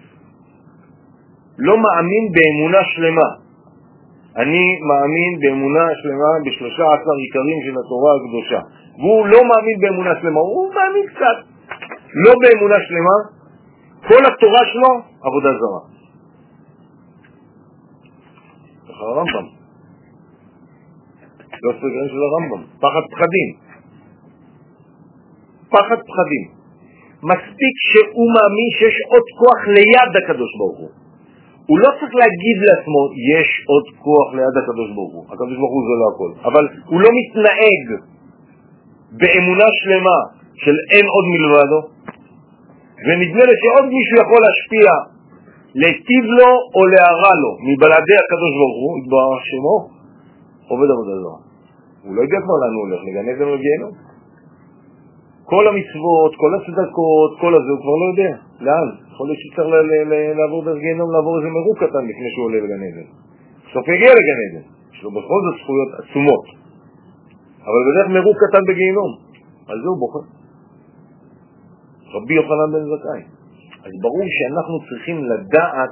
לא מאמין באמונה שלמה. אני מאמין באמונה שלמה בשלושה עשר עיקרים של התורה הקדושה. והוא לא מאמין באמונה שלמה, הוא מאמין קצת. לא באמונה שלמה, כל התורה שלו עבודה זרה. ככה הרמב"ם. לא סגרן של הרמב"ם. פחד פחדים. פחד פחדים. מספיק שהוא מאמין שיש עוד כוח ליד הקדוש ברוך הוא. הוא לא צריך להגיד לעצמו, יש עוד כוח ליד הקדוש ברוך הוא. הקדוש ברוך הוא זה לא הכל. אבל הוא לא מתנהג באמונה שלמה של אין עוד מלבדו, ונדמה לי שעוד מישהו יכול להשפיע להיטיב לו או להרע לו מבלעדי הקדוש ברוך הוא, יתברך שמו, עובד עבודה זרה. הוא לא יודע כבר לאן הוא הולך, לגן עדן או גיהנום. כל המצוות, כל הצדקות, כל הזה, הוא כבר לא יודע. לאן? יכול להיות שצריך לעבור דרך גיהנום, לעבור איזה מרוק קטן לפני שהוא עולה לגן עדן. בסוף יגיע לגן עדן. יש לו בכל זאת זכויות עצומות. אבל בדרך מרוק קטן בגיהנום. על זה הוא בוחר. רבי יוחנן בן זכאי. אז ברור שאנחנו צריכים לדעת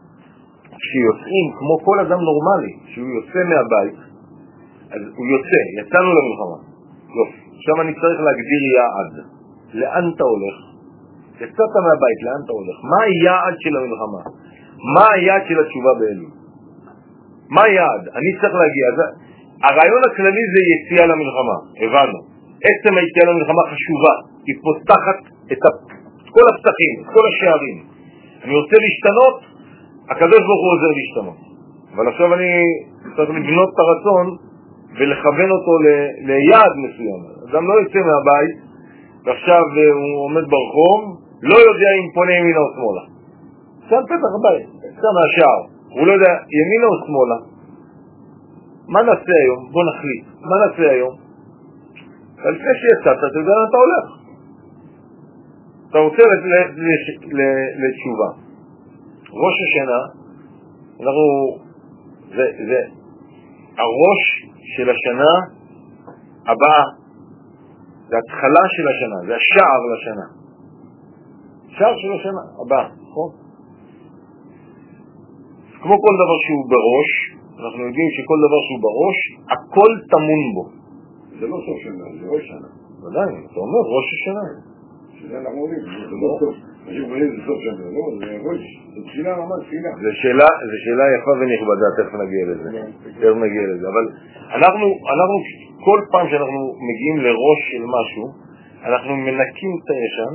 שיוצאים כמו כל אדם נורמלי, שהוא יוצא מהבית, אז הוא יוצא, יצאנו למלחמה. יופי. עכשיו אני צריך להגדיר יעד. לאן אתה הולך? יצאת מהבית, לאן אתה הולך? מה היעד של המלחמה? מה היעד של התשובה באלול? מה היעד? אני צריך להגיע. אז הרעיון הכללי זה יציאה למלחמה. הבנו. עצם היציאה למלחמה חשובה. היא פותחת את כל הפתחים, את כל השערים. אני רוצה להשתנות, הקדוש ברוך הוא עוזר להשתנות. אבל עכשיו אני צריך לבנות את הרצון ולכוון אותו ל- ליעד מסוים. אדם לא יוצא מהבית, ועכשיו הוא עומד ברחוב, לא יודע אם פונה ימינה או שמאלה. שם פתח הבית, שם מהשער. הוא לא יודע ימינה או שמאלה. מה נעשה היום? בוא נחליט. מה נעשה היום? לפני שיצאת, אתה יודע לאן אתה הולך. אתה רוצה לתשובה. ראש השנה, אנחנו, זה, זה הראש של השנה הבאה, זה התחלה של השנה, זה השער לשנה. שער של השנה הבאה, נכון? כמו כל דבר שהוא בראש, אנחנו יודעים שכל דבר שהוא בראש, הכל תמון בו. זה לא סוף שנה, זה ראש שנה. ודאי, אתה אומר ראש השנה. שזה אנחנו אומרים, זה לא סוף. אנשים אומרים זה סוף שנה, לא, זה ראש, זה תפילה ממש תפילה. זה שאלה, זה שאלה יפה ונכבדה, תכף נגיע לזה. תכף נגיע לזה, אבל אנחנו, אנחנו, כל פעם שאנחנו מגיעים לראש של משהו, אנחנו מנקים את הישן,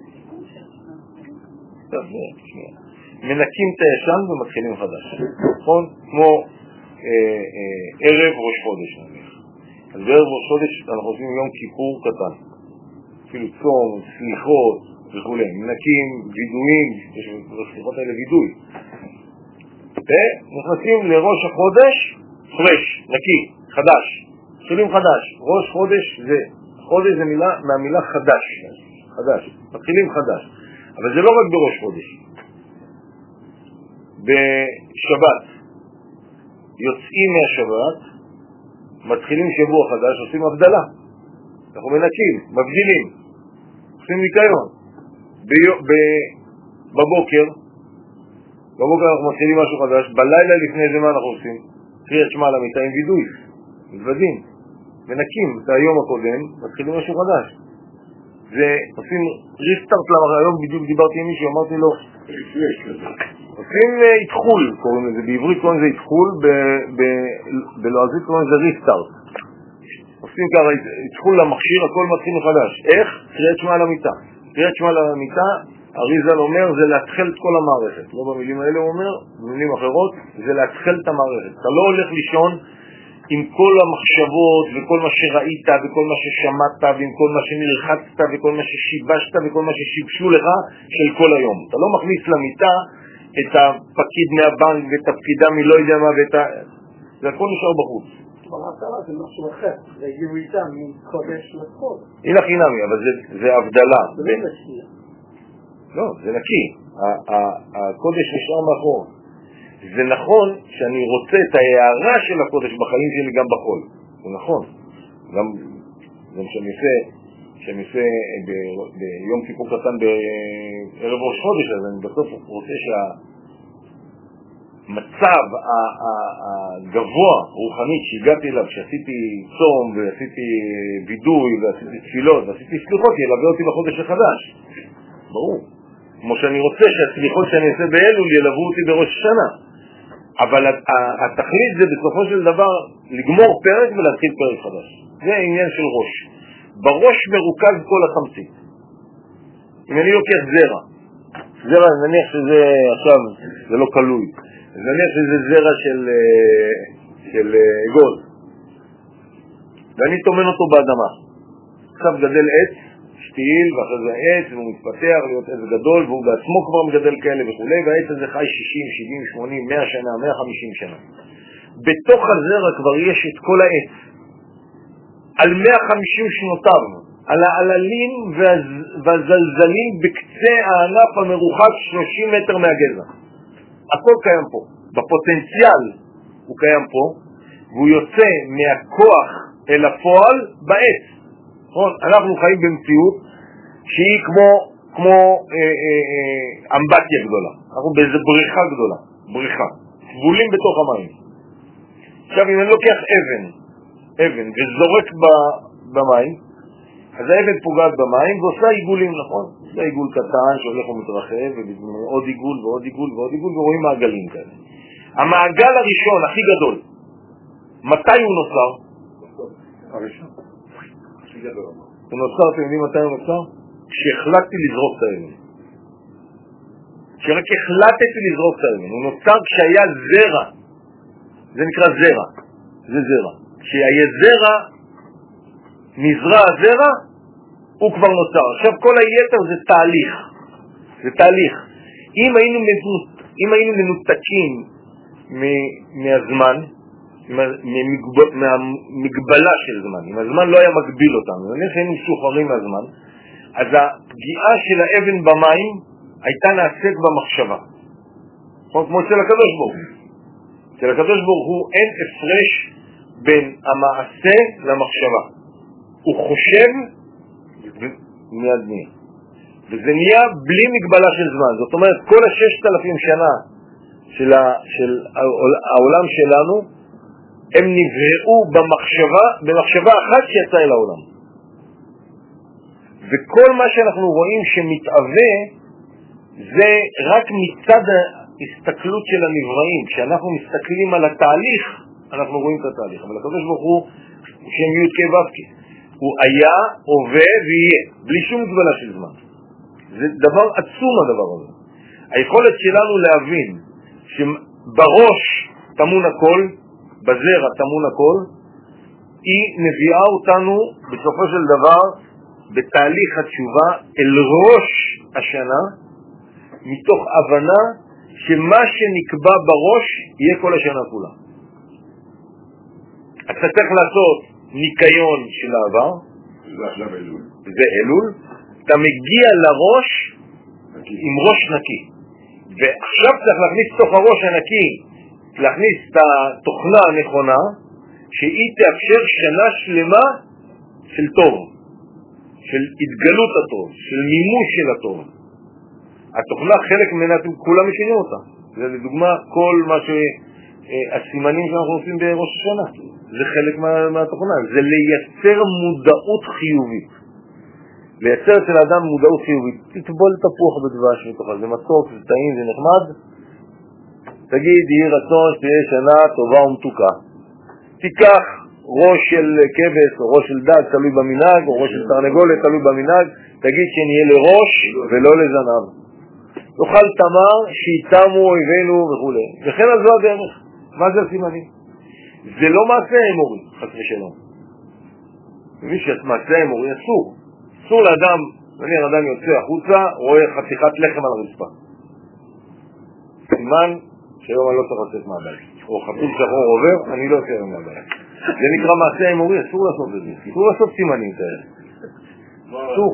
מנקים את הישן ומתחילים חדש. נכון? כמו אה, אה, ערב ראש חודש. אז בערב ראש חודש אנחנו עושים יום כיפור קטן. אפילו צום, סליחות וכו'. מנקים, וידויים, יש בסליחות האלה וידוי. ונכנסים לראש החודש, פרש, נקי, חדש. מתחילים חדש. ראש חודש זה, חודש זה מילה, מהמילה חדש. חדש. מתחילים חדש. אבל זה לא רק בראש חודש. בשבת יוצאים מהשבת, מתחילים שבוע חדש, עושים הבדלה. אנחנו מנקים, מבדילים, עושים ניקיון. בבוקר, בבוקר אנחנו מתחילים משהו חדש, בלילה לפני זה מה אנחנו עושים? קריאת שמע למיטה עם וידוי, מתוודים, מנקים את היום הקודם, מתחילים משהו חדש. זה עושים ריסטארט למחר, היום בדיוק דיברתי עם מישהו, אמרתי לו, עושים התחול, קוראים לזה, בעברית קוראים לזה התחול, בלועזית קוראים לזה ריסטארט. עושים ככה התחול למכשיר, הכל מתחיל מחדש. איך? קריאת שמע למיטה. קריאת שמע למיטה, אריזל אומר, זה להתחל את כל המערכת. לא במילים האלה הוא אומר, במילים אחרות, זה להתחל את המערכת. אתה לא הולך לישון עם כל המחשבות וכל מה שראית וכל מה ששמעת ועם כל מה שנלחצת וכל מה ששיבשת וכל מה ששיבשו לך של כל היום. אתה לא מכניס למיטה את הפקיד מהבנק ואת הפקידה מלא יודע מה ואת ה... זה הכל נשאר בחוץ. אבל ההתחלה זה משהו אחר, זה ירידה מקודש לחול. הנה חינמי, אבל זה, זה הבדלה. זה לא נקי. לא, זה נקי. הקודש נשאר מאחור. זה נכון שאני רוצה את ההערה של הקודש בחיים שלי גם בחול. זה נכון. גם, גם שאני עושה, שאני עושה ביום כיפור קטן בערב ראש חודש, אז אני בסוף רוצה שה... מצב הגבוה רוחנית שהגעתי אליו, שעשיתי צום ועשיתי וידוי ועשיתי תפילות ועשיתי סליחות, ילווה אותי בחודש החדש. ברור. כמו שאני רוצה שהסליחות שאני אעשה באלול ילוו אותי בראש השנה. אבל התכלית זה בסופו של דבר לגמור פרק ולהתחיל פרק חדש. זה העניין של ראש. בראש מרוכז כל התמצית. אם אני לוקח זרע, זרע נניח שזה עכשיו, זה לא כלוי, נניח שזה זרע של, של אגוז, ואני תומן אותו באדמה. עכשיו גדל עץ, שתיל, ואחרי זה עץ, והוא מתפתח להיות עץ גדול, והוא בעצמו כבר מגדל כאלה וכו', והעץ הזה חי שישים, שבעים, שמונים, מאה שנה, מאה וחמישים שנה. בתוך הזרע כבר יש את כל העץ. על מאה וחמישים שנותיו, על העללים והזלזלים בקצה הענף המרוחק שלושים מטר מהגזע. הכל קיים פה. בפוטנציאל הוא קיים פה, והוא יוצא מהכוח אל הפועל בעץ. אנחנו חיים במציאות שהיא כמו, כמו אה, אה, אה, אמבטיה גדולה. אנחנו באיזו בריכה גדולה. בריכה. טבולים בתוך המים. עכשיו אם אני לוקח אבן, אבן, וזורק במים, אז האבן פוגעת במים ועושה עיגולים, נכון? זה עיגול קטן שהולך ומתרחב, ועוד עיגול ועוד עיגול ועוד עיגול, ורואים מעגלים כאלה. המעגל הראשון, הכי גדול, מתי הוא נוצר? הראשון. הכי גדול. הוא נוצר, אתם יודעים מתי הוא נוצר? כשהחלטתי לזרוק את האבן. כשרק החלטתי לזרוק את האבן. הוא נוצר כשהיה זרע. זה נקרא זרע. זה זרע. כשהיה זרע, נזרע הזרע, הוא כבר נוצר. עכשיו כל היתר זה תהליך. זה תהליך. אם היינו, אם היינו מנותקים מהזמן, מהמגבלה של זמן, אם הזמן לא היה מגביל אותנו, אם היינו משוחררים מהזמן, אז הפגיעה של האבן במים הייתה נעשית במחשבה. כמו אצל הקדוש ברוך הוא. אצל הקדוש ברוך הוא אין הפרש בין המעשה למחשבה. הוא חושב מיד נהיה. וזה נהיה בלי מגבלה של זמן. זאת אומרת, כל הששת אלפים שנה של, ה, של העולם שלנו, הם נבראו במחשבה, במחשבה אחת שיצאה אל העולם. וכל מה שאנחנו רואים שמתאווה, זה רק מצד ההסתכלות של הנבראים. כשאנחנו מסתכלים על התהליך, אנחנו רואים את התהליך. אבל הקדוש ברוך הוא, שם י' כ' ו' כ'. הוא היה, הווה ויהיה, בלי שום מגבלה של זמן. זה דבר עצום הדבר הזה. היכולת שלנו להבין שבראש תמון הכל, בזרע תמון הכל, היא מביאה אותנו בסופו של דבר בתהליך התשובה אל ראש השנה, מתוך הבנה שמה שנקבע בראש יהיה כל השנה כולה. אתה צריך לעשות ניקיון של העבר, זה עכשיו אלול. זה אלול, אתה מגיע לראש נקי. עם ראש נקי. ועכשיו צריך להכניס תוך הראש הנקי, להכניס את התוכנה הנכונה, שהיא תאפשר שנה שלמה של טוב, של התגלות הטוב, של מימוש של הטוב. התוכנה חלק ממנה, כולם מכירים אותה. זה לדוגמה כל מה שהסימנים שאנחנו עושים בראש השנה. זה חלק מה, מהתוכנה. זה לייצר מודעות חיובית. לייצר אצל האדם מודעות חיובית. תטבול תפוח בדבש מתוכה. זה מתוק, זה טעים, זה נחמד. תגיד, יהי רצון שתהיה שנה טובה ומתוקה. תיקח ראש של כבש או ראש של דג, תלוי במנהג, או ראש של תרנגולת, תלוי במנהג. תגיד שנהיה לראש ולא לזנב. תאכל תמר שיתמו אויבינו וכו'. וכן על זו הדרך. מה זה הסימנים? זה לא מעשה אמורי, חס ושלום. מי שמעשה אמורי אסור. אסור לאדם, נניח אדם יוצא החוצה, רואה חתיכת לחם על הרצפה. סימן שהיום אני לא צריך לצאת מהבית. או חתול שחור עובר, אני לא יוצא מהבית. זה נקרא מעשה אמורי, אסור לעשות את זה. אסור לעשות סימנים כאלה. אסור.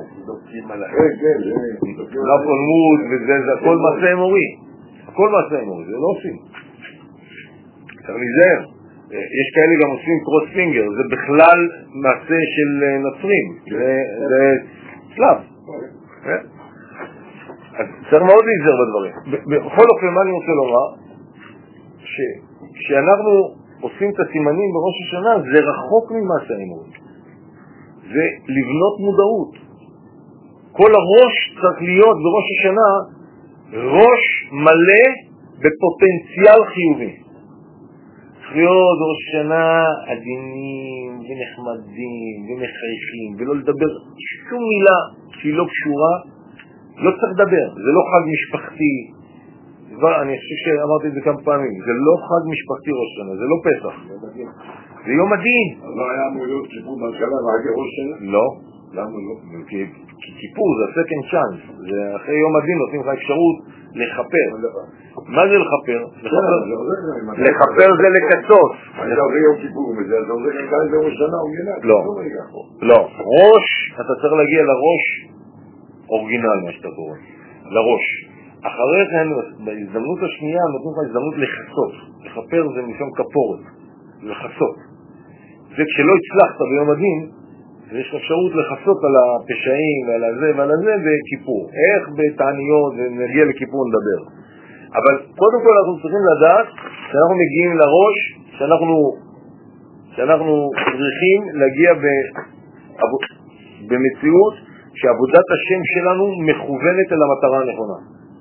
לא פולמות וזה, זה הכל מעשה אמורי. הכל מעשה אמורי, זה לא עושים. צריך להיזהר. יש כאלה גם עושים קרוס פינגר, זה בכלל מעשה של נוצרים. זה צלב. אז צריך מאוד להיזהר בדברים. בכל אופן, מה אני רוצה לומר? שכשאנחנו עושים את הסימנים בראש השנה, זה רחוק ממעשה אמורי. זה לבנות מודעות. כל הראש צריך להיות בראש השנה ראש מלא בפוטנציאל חיובי. צריך להיות בראש השנה עדינים ונחמדים ומחייכים, ולא לדבר שום מילה שהיא לא קשורה, לא צריך לדבר. זה לא חג משפחתי. אני חושב שאמרתי את זה כמה פעמים, זה לא חג משפחתי ראש השנה, זה לא פסח. זה יום הדין. לא היה אמור להיות כיפור בהתחלה והגה ראש השנה? לא. למה לא? כי כיפור זה second chance, זה אחרי יום הדין נותנים לך אפשרות לחפר. מה זה לחפר? לחפר זה לקצות. אתה עושה יום כיפור וזה, אתה עושה כאן כאן בראש שנה או גינת? לא, לא. ראש, אתה צריך להגיע לראש אורגינל, מה שאתה קורא, לראש. אחרי כן, בהזדמנות השנייה נותנים לך הזדמנות לחסות. לחפר זה משום כפורת, לחסות. זה כשלא הצלחת ביום הדין, ויש אפשרות לחסות על הפשעים ועל הזה ועל הזה בכיפור. איך בתעניות, ונגיע לכיפור נדבר. אבל קודם כל אנחנו צריכים לדעת שאנחנו מגיעים לראש, שאנחנו, שאנחנו צריכים להגיע במציאות שעבודת השם שלנו מכוונת אל המטרה הנכונה.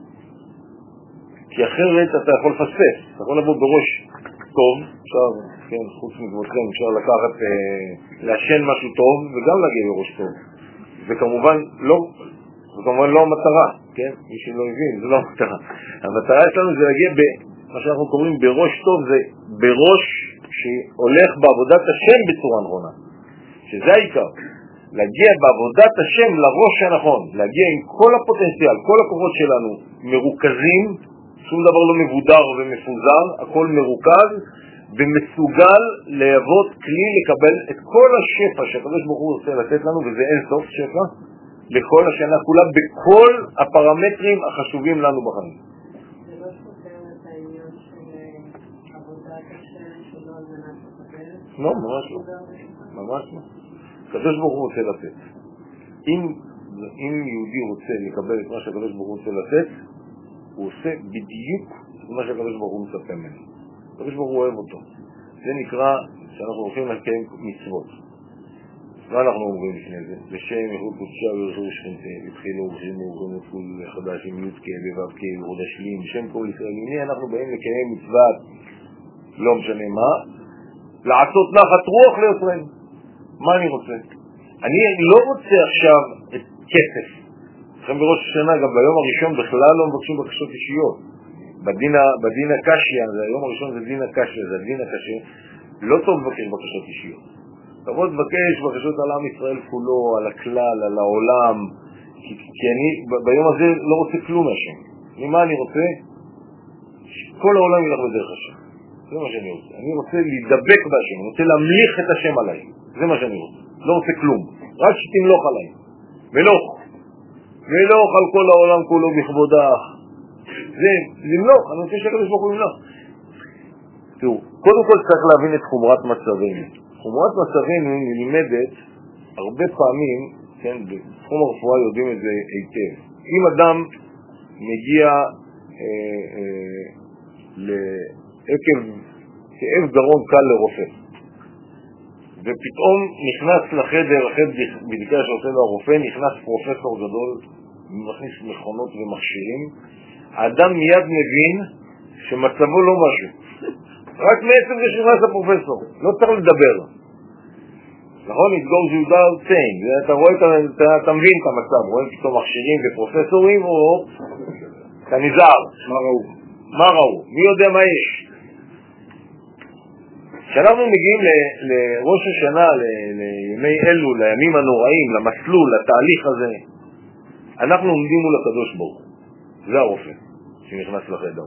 כי אחרת אתה יכול לפספס, אתה יכול לבוא בראש טוב, אפשר, כן, חוץ מכבודכם, אפשר לקחת, אה, לעשן משהו טוב וגם להגיע בראש טוב. זה כמובן לא, זה כמובן לא המטרה, כן? מי שלא הבין, זה לא המטרה. המטרה שלנו זה להגיע במה שאנחנו קוראים בראש טוב, זה בראש שהולך בעבודת השם בצורה נכונה. שזה העיקר. להגיע בעבודת השם לראש הנכון, להגיע עם כל הפוטנציאל, כל הכוחות שלנו מרוכזים, שום דבר לא מבודר ומפוזר, הכל מרוכז ומסוגל להוות כלי לקבל את כל השפע שהקדוש ברוך הוא רוצה לתת לנו, וזה אין סוף שפע, לכל השנה כולה, בכל הפרמטרים החשובים לנו בחיים. זה לא סותר את העניין של עבודת השם שלא על מנת לקבל? לא, ממש לא. ממש לא. הקדוש ברוך הוא רוצה לתת. אם, אם יהודי רוצה לקבל את מה שהקדוש ברוך הוא רוצה לתת, הוא עושה בדיוק את מה שהקדוש ברוך הוא מצפה ממנו. הקדוש ברוך הוא אוהב אותו. זה נקרא שאנחנו הולכים לקיים מצוות. מה אנחנו אומרים לפני זה? בשם יחוד קודשה וירשו שכנתה, התחילו ורחימו ורחימו כול חדש עם יודקה ובבקה ורוד השלים, בשם כל ישראל. הנה אנחנו באים לקיים מצוות, לא משנה מה, לעשות נחת רוח ליוצרנו. מה אני רוצה? אני לא רוצה עכשיו את כסף. לכן בראש השנה, גם ביום הראשון בכלל לא מבקשים בקשות אישיות. בדין, בדין הקשיה, זה היום הראשון זה דין הקשיה, זה הדין הקשיה, לא טוב לבקש בקשות אישיות. תבוא תבקש בקשות על עם ישראל כולו, על הכלל, על העולם, כי, כי אני ביום הזה לא רוצה כלום מהשם. ממה אני רוצה? כל העולם ילך בדרך השם. זה מה שאני רוצה. אני רוצה להידבק בהשם, אני רוצה להמליך את השם עליי. זה מה שאני רוצה. לא רוצה כלום. רק שתמלוך עליי. ולוך. ולוך על כל העולם כולו בכבודך. זה למלוך. אני רוצה שהקדוש ברוך הוא ימלוך. תראו, קודם כל צריך להבין את חומרת מצבנו. חומרת מצבנו נלמדת הרבה פעמים, כן, בתחום הרפואה יודעים את זה היטב. אם אדם מגיע אה, אה, לעקב כאב גרון קל לרופא, ופתאום נכנס לחדר, אחרי בדיקה שעושה לו הרופא, נכנס פרופסור גדול, מכניס מכונות ומכשירים, האדם מיד מבין שמצבו לא משהו. רק מעצם זה שנכנס הפרופסור, לא צריך לדבר. נכון? it goes without saying. אתה רואה, אתה, אתה מבין את המצב, רואה פתאום מכשירים ופרופסורים, או אתה נזהר. מה ראו? מה ראו? מי יודע מה יש? כשאנחנו מגיעים לראש השנה, לימי אלו, לימים הנוראים, למסלול, לתהליך הזה, אנחנו עומדים מול הקדוש ברוך הוא. זה הרופא שנכנס לחדר.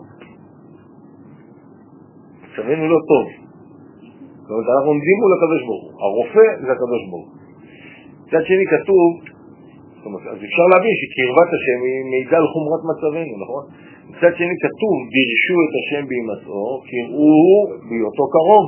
מצבנו לא טוב. זאת אומרת, אנחנו עומדים מול הקדוש ברוך הוא. הרופא זה הקדוש ברוך הוא. מצד שני כתוב, זאת אומרת, אז אפשר להבין שקרבת השם היא מעידה על חומרת מצבנו, נכון? מצד שני כתוב, דרשו את השם בהימצאו, קראו בהיותו קרוב.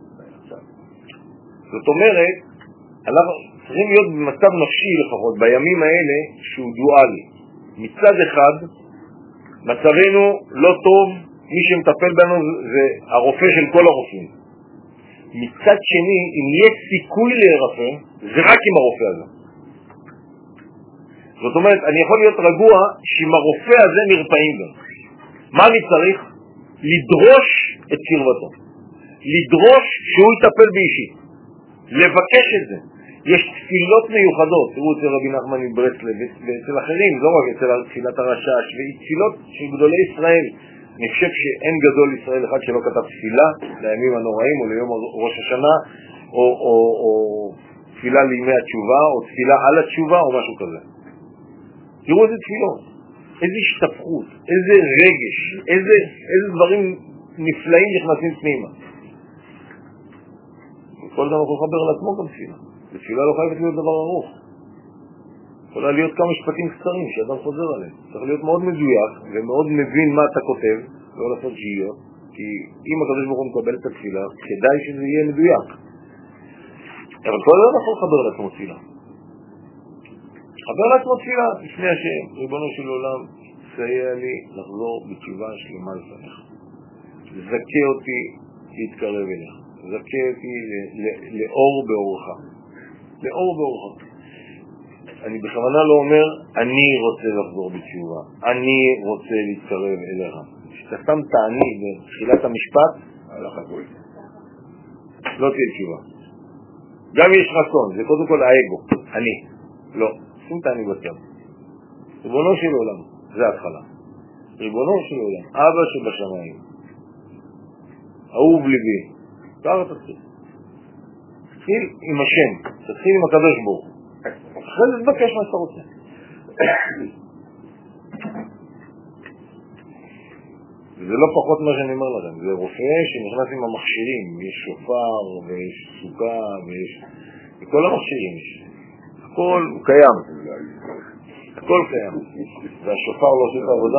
זאת אומרת, אנחנו צריכים להיות במצב נפשי לפחות, בימים האלה, שהוא דואלי. מצד אחד, מצבנו לא טוב, מי שמטפל בנו זה הרופא של כל הרופאים. מצד שני, אם יש סיכוי להירפא, זה רק עם הרופא הזה. זאת אומרת, אני יכול להיות רגוע שעם הרופא הזה נרפאים גם. מה אני צריך? לדרוש את קרבתו. לדרוש שהוא יטפל באישי. לבקש את זה. יש תפילות מיוחדות, תראו אצל רבי נחמן מברסלב ואצל אחרים, לא רק אצל תפילת הרשש, ותפילות של גדולי ישראל. אני חושב שאין גדול ישראל אחד שלא כתב תפילה לימים הנוראים או ליום ראש השנה, או, או, או תפילה לימי התשובה, או תפילה על התשובה, או משהו כזה. תראו איזה תפילות, איזה השתפכות, איזה רגש, איזה, איזה דברים נפלאים נכנסים פנימה. כל דבר יכול לחבר על עצמו גם תפילה. ותפילה לא חייבת להיות דבר ארוך. יכולה להיות כמה משפטים קצרים שאדם חוזר עליהם. צריך להיות מאוד מדויק ומאוד מבין מה אתה כותב, לא לעשות שגיאות, כי אם הקדוש ברוך הוא מקבל את התפילה, כדאי שזה יהיה מדויק. אבל כל דבר יכול לחבר על עצמו תפילה. חבר על עצמו תפילה, לפני השם, ריבונו של עולם, סייע לי לחזור בתשובה שלמה לפניך. זכה אותי להתקרב אליך. זכה אותי לאור באורך. לאור באורך. אני בכוונה לא אומר, אני רוצה לחזור בתשובה. אני רוצה להתקרב אליך. כשאתה שם תעני בתחילת המשפט, לא תהיה תשובה. גם יש רצון, זה קודם כל האגו. אני. לא. שים תעני בצד. ריבונו של עולם, זה התחלה. ריבונו של עולם, אבא שבשמיים. אהוב ליבי. ככה תתחיל. תתחיל עם השם. תתחיל עם הקדוש ברוך. אחרי זה תבקש מה שאתה רוצה. זה לא פחות מה שאני אומר לכם. זה רופא שנכנס עם המכשירים. יש שופר ויש סוכה ויש... וכל המכשירים יש. הכל קיים. הכל קיים. והשופר לא עושה את העבודה.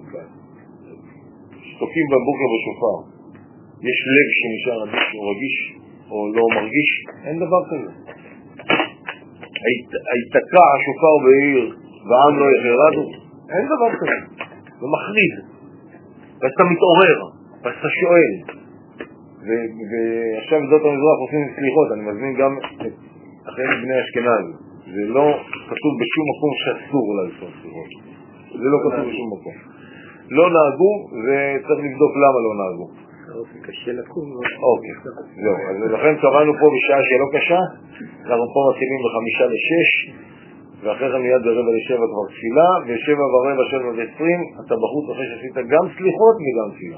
שתוקים בבוקר בשופר. יש לב שנשאר אדיש או רגיש או לא מרגיש. אין דבר כזה. היתקע השופר בעיר והעם לא יחרדו. אין דבר כזה. זה מחריד. ואז אתה מתעורר. ואז אתה שואל. ועכשיו זאת המזרח עושים סליחות. אני מזמין גם את אחרי בני אשכנז. זה לא כתוב בשום מקום שאסור לעשות סליחות. זה לא כתוב בשום מקום. לא נהגו וצריך לבדוק למה לא נהגו. זה קשה לקום. אוקיי, זהו. אז לכן קראנו פה בשעה שלא קשה, אנחנו פה מתחילים בחמישה לשש, ואחרי זה מיד ברבע לשבע כבר תפילה, ושבע ורבע, שבע ועשרים, אתה בחוץ אחרי שעשית גם סליחות וגם תפילה.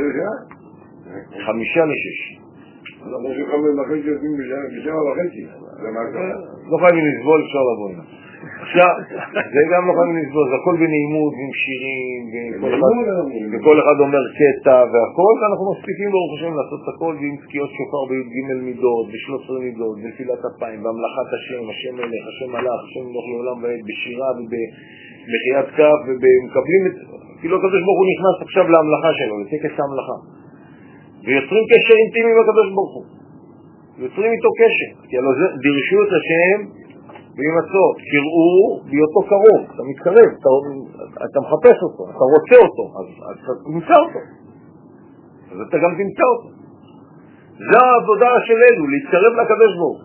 חמישה לשש. אז אנחנו שחמים לכם שיוצאים בשבע וחצי. לא חייבים לסבול, אפשר לבוא הנה. עכשיו, זה גם לא חייבים לסבול, זה הכל בנעימות, עם שירים, וכל אחד אומר קטע והכל, ואנחנו מספיקים ברוך השם לעשות את הכל, ועם תקיעות שופר בי"ג מידות, ב-שלוש עשרה מידות, בנפילת אפיים, בהמלכת השם, השם מלך, השם מלך, השם מלוך לעולם ועד, בשירה ובמחיית כף, ומקבלים את... כאילו הקדוש ברוך הוא נכנס עכשיו להמלכה שלו, לטקס ההמלכה. ויוצרים קשר אינטימי עם הקדוש ברוך הוא. יוצרים איתו קשר, כי הלוא זה, דרשו את השם בהימצאו, קראו בהיותו קרוב, אתה מתקרב, אתה, אתה מחפש אותו, אתה רוצה אותו, אז, אז אתה תמצא אותו. אז אתה גם תמצא אותו. זה העבודה של אלו, להתקרב לקדוש ברוך.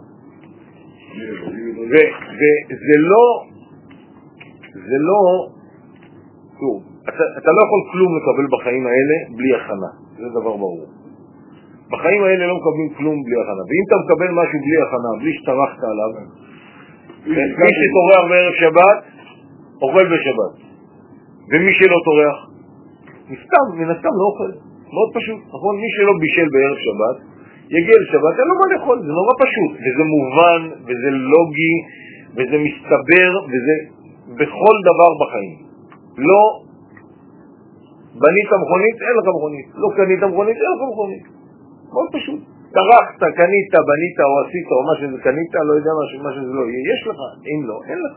וזה לא, זה לא, טוב, אתה, אתה לא יכול כלום לקבל בחיים האלה בלי הכנה, זה דבר ברור. בחיים האלה לא מקבלים כלום בלי הכנה, ואם אתה מקבל משהו בלי הכנה, בלי שטרחת עליו, מי שתורח בערב שבת, אוכל בשבת. ומי שלא תורח, מסתם, מן הסתם לא אוכל. מאוד פשוט, נכון? מי שלא בישל בערב שבת, יגיע לשבת, אין לו מה לאכול, זה נורא פשוט, וזה מובן, וזה לוגי, וזה מסתבר, וזה בכל דבר בחיים. לא בנית מכונית, אין לך מכונית. לא קנית מכונית, אין לך מכונית. מאוד פשוט. טרחת, קנית, בנית או עשית, או מה שזה קנית, לא יודע מה, מה שזה לא יהיה. יש לך, אם לא, אין לך.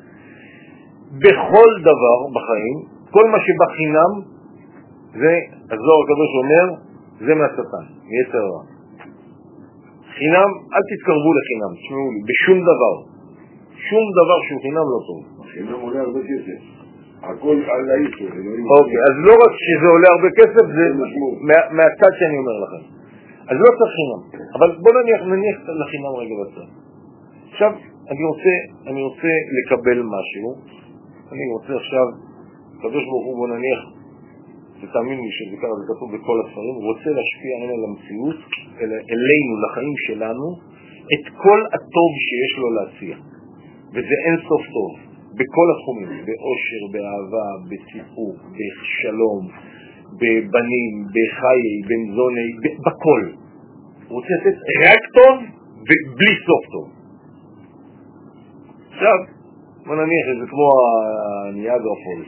בכל דבר בחיים, כל מה שבחינם, זה, הזוהר הקדוש אומר, זה מהשטן, מיצר הרע. חינם, אל תתקרבו לחינם, תשמעו לי, בשום דבר. שום דבר שהוא חינם לא טוב. חינם עולה הרבה כסף. הכל על האיסור. אוקיי, אז לא רק שזה עולה הרבה כסף, זה מהצד שאני אומר לכם. אז לא צריך חינם. אבל בואו נניח, נניח לחינם רגע בצד. עכשיו, אני רוצה, אני רוצה לקבל משהו. אני רוצה עכשיו, קדוש ברוך הוא, בוא נניח, ותאמין לי שזה ככה, זה כתוב בכל הספרים, הוא רוצה להשפיע על המציאות, אל, אלינו, לחיים שלנו, את כל הטוב שיש לו להציע. וזה אין סוף טוב, בכל התחומים, באושר, באהבה, בסיפוק, בשלום, בבנים, בחיי, בנזוני, בכל. הוא רוצה לתת רק טוב ובלי סוף טוב. עכשיו, בוא נניח שזה כמו הניאגרה פולס.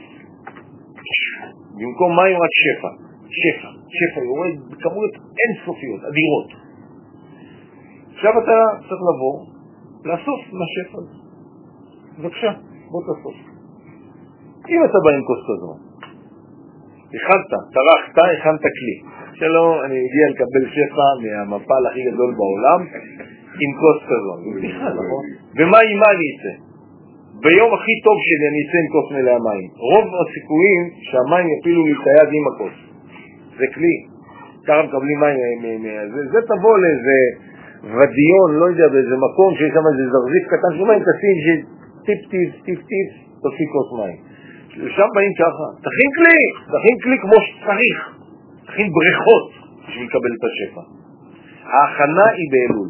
במקום מים רק שפע, שפע, שפע יורד בכמויות אינסופיות, אדירות. עכשיו אתה צריך לבוא, לאסוף מהשפע הזה. בבקשה, בוא תאסוף. אם אתה בא עם כוס כזו, הכנת, טרחת, הכנת כלי. שלא, אני מגיע לקבל שפע מהמפל הכי גדול בעולם, עם כוס כזו. ומה עם מה אני אצא? ביום הכי טוב שלי אני אצא עם כוס מלאה מים. רוב הסיכויים שהמים יפילו לי את היד עם הכוס. זה כלי. ככה מקבלים מים. זה, זה תבוא לאיזה ודיון, לא יודע, באיזה מקום שיש שם איזה זרזיף קטן של מים, תשים שטיפ טיפ, טיפ טיפ, תוציא כוס מים. שם באים ככה. תכין כלי, תכין כלי כמו שצריך. תכין בריכות בשביל לקבל את השפע. ההכנה היא באלול.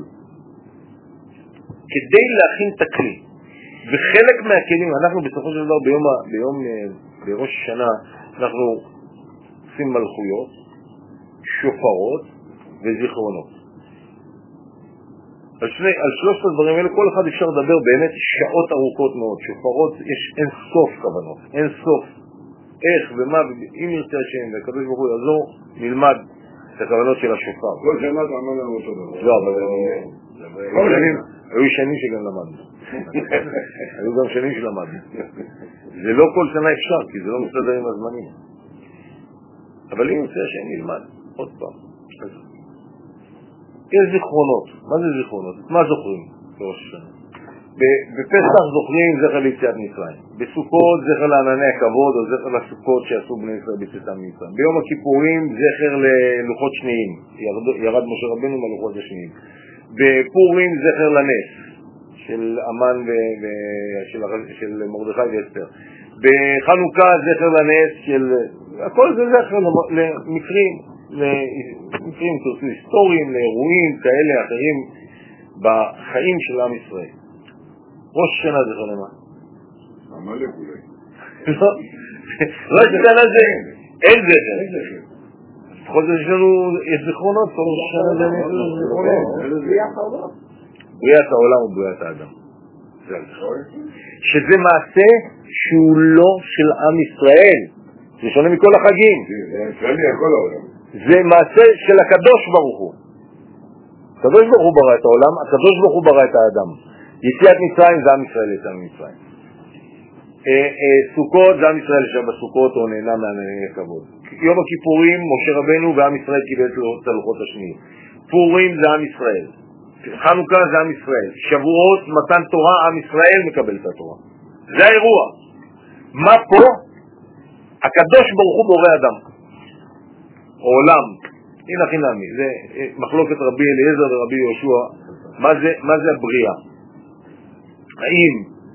כדי להכין את הכלי. וחלק מהכלים, אנחנו בסופו של דבר ביום, ביום, בראש השנה, אנחנו עושים מלכויות, שופרות וזיכרונות. על, שני, על שלושת הדברים האלה, כל אחד אפשר לדבר באמת שעות ארוכות מאוד. שופרות, יש אין סוף כוונות, אין סוף. איך ומה, אם ירצה השם, והקדוש ברוך הוא יעזור, נלמד את הכוונות של השופר. כל שנה אתה אמר לנו אותו דבר. לא, אבל היו שנים שגם למדנו. היו גם שנים שלמדנו. זה לא כל שנה אפשר, כי זה לא מסתדר עם הזמנים. אבל אם ירצה השם, נלמד. עוד פעם. יש זיכרונות. מה זה זיכרונות? מה זוכרים בראש השנה? בפסח זוכרים זכר ליציאת מצרים. בסוכות זכר לענני הכבוד או זכר לסוכות שעשו בני ישראל בצאתם ממצרים. ביום הכיפורים זכר ללוחות שניים. ירד משה רבנו מהלוחות השניים. בפורים זכר לנס של אמן ושל מרדכי ואסתר. בחנוכה זכר לנס של... הכל זה זכר למקרים. למקרים היסטוריים, לאירועים כאלה אחרים בחיים של עם ישראל. ראש השנה זכר למה? המלך אולי. לא, ראש השנה זה אין זכר. בכל זאת יש לנו, יש זכרונות, כל ראש השנה זה זכרונות. בריאת העולם ובריאת האדם. שזה מעשה שהוא לא של עם ישראל. זה שונה מכל החגים. זה מעשה של הקדוש ברוך הוא. הקדוש ברוך הוא ברא את העולם, הקדוש ברוך הוא ברא את האדם. יציאת מצרים זה עם ישראל יצא ממצרים. סוכות זה עם ישראל ישב בסוכות או נהנה מענני הכבוד. יום הכיפורים משה רבנו ועם ישראל קיבל את הלוחות השניים. פורים זה עם ישראל. חנוכה זה עם ישראל. שבועות מתן תורה עם ישראל מקבל את התורה. זה האירוע. מה פה? הקדוש ברוך הוא בורא אדם. עולם. הנה חינמי. זה מחלוקת רבי אליעזר ורבי יהושע. מה זה, מה זה הבריאה? האם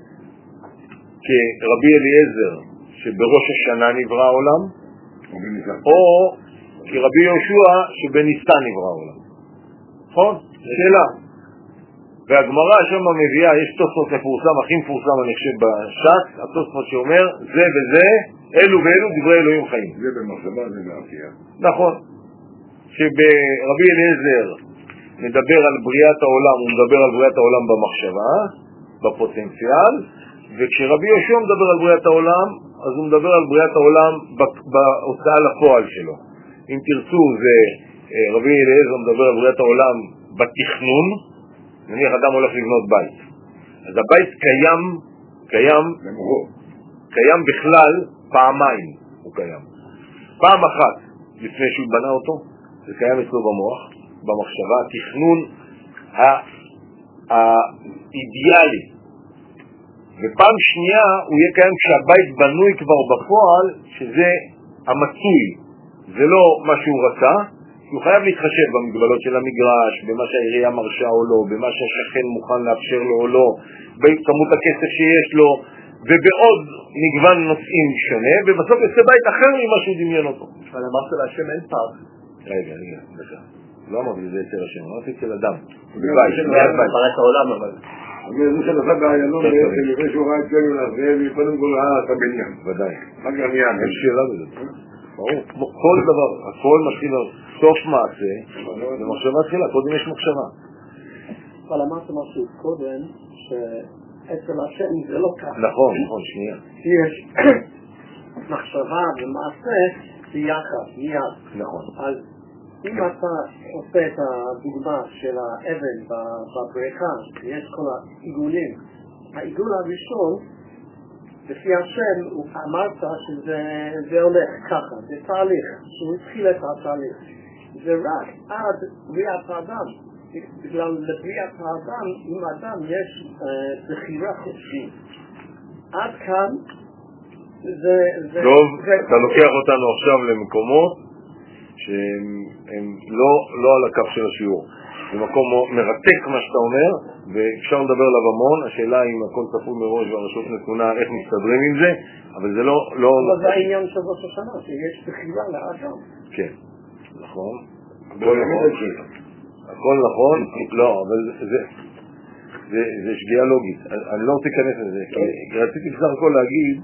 כרבי אליעזר שבראש השנה נברא העולם, או כרבי יהושע שבניסן נברא העולם? נכון? שאלה. והגמרא שם מביאה, יש תוספות מפורסם, הכי מפורסם אני חושב בש"ס, התוספות שאומר, זה וזה אלו ואלו דברי אלוהים חיים. זה במחשבה זה בעשייה. נכון. שברבי אליעזר מדבר על בריאת העולם, הוא מדבר על בריאת העולם במחשבה, בפוטנציאל, וכשרבי יהושע מדבר על בריאת העולם, אז הוא מדבר על בריאת העולם בהוצאה לפועל שלו. אם תרצו, זה רבי אליעזר מדבר על בריאת העולם בתכנון, נניח אדם הולך לבנות בית. אז הבית קיים, קיים, קיים בכלל פעמיים הוא קיים. פעם אחת לפני שהוא בנה אותו, זה קיים אצלו במוח, במחשבה, התכנון האידיאלי. ופעם שנייה הוא יהיה קיים כשהבית בנוי כבר בפועל, שזה המצוי. זה לא מה שהוא רצה, הוא חייב להתחשב במגבלות של המגרש, במה שהעירייה מרשה או לא, במה שהשכן מוכן לאפשר לו או לא, בכמות הכסף שיש לו, ובעוד מגוון נושאים שונה, ובסוף יוצא בית אחר ממה שהוא דמיין אותו. אבל אמרת להשם אין פער. רגע, רגע, דקה. לא אמרתי שזה אצל השם, אמרתי אצל אדם. בית, ברק העולם אבל. אבל זה שנעשה באיילון בעצם, לפני שהוא ראה את גלו לזאב, קודם כל ראה את הבניין. ודאי. מה גם יעד? אין שאלה בזה. ברור. כל דבר, הכל מתחיל סוף מעשה, זה מחשבה תחילה, קודם יש מחשבה. אבל אמרת משהו קודם, שאצל השם זה לא ככה. נכון, נכון, שנייה. יש מחשבה ומעשה ביחד, מיד. נכון. אז אם אתה עושה את הדוגמה של האבן בברכה, יש כל העיגולים, העיגול הראשון, לפי השם, הוא אמרת שזה הולך ככה, זה תהליך, שהוא התחיל את התהליך. זה רק עד בריאת האדם. בגלל לבריאת האדם, עם האדם יש בחירה חופשית. עד כאן זה... טוב, אתה לוקח אותנו עכשיו למקומות שהם לא, לא על הקו של השיעור. זה מקום מרתק מה שאתה אומר, ואפשר לדבר עליו המון. השאלה אם הכל צפוי מראש והרשות נתונה, איך מסתדרים עם זה, אבל זה לא... לא... אבל זה העניין של ראש השנה, שיש בחירה לאדם. כן, נכון. הכל נכון. הכל נכון, לא, אבל זה... זה, זה שגיאה לוגית. אני לא רוצה להיכנס לזה, כי רציתי בסך הכל להגיד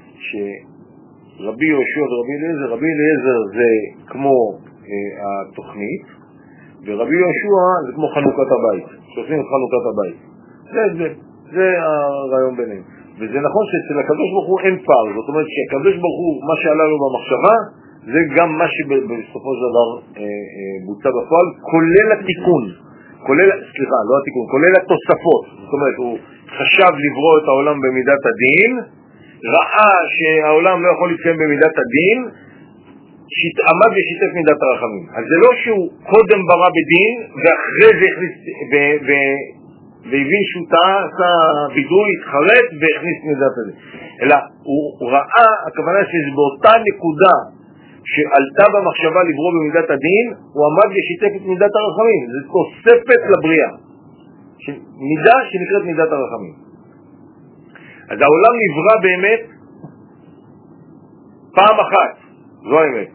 שרבי יהושע ורבי אליעזר, רבי אליעזר זה כמו אה, התוכנית, ורבי יהושע זה כמו חנוכת הבית, שעושים את חנוכת הבית. זה, זה, זה הרעיון ביניהם. וזה נכון שאצל הקדוש ברוך הוא אין פער, זאת אומרת שהקדוש ברוך הוא, מה שעלה לו במחשבה, זה גם מה שבסופו של דבר אה, אה, בוצע בפועל, כולל התיקון. כולל, סליחה, לא התיקון, כולל התוספות. זאת אומרת, הוא חשב לברוא את העולם במידת הדין, ראה שהעולם לא יכול להתקיים במידת הדין, עמד ושיתף מידת הרחמים. אז זה לא שהוא קודם ברא בדין, ואחרי זה הכניס, והבין שהוא טעה, עשה בידוי, התחרט, והכניס מידת הדין. אלא הוא ראה, הכוונה שזה באותה נקודה, שעלתה במחשבה לברוא במידת הדין, הוא עמד ושיתף את מידת הרחמים. זה תוספת לבריאה. מידה שנקראת מידת הרחמים. אז העולם נברא באמת פעם אחת. זו האמת.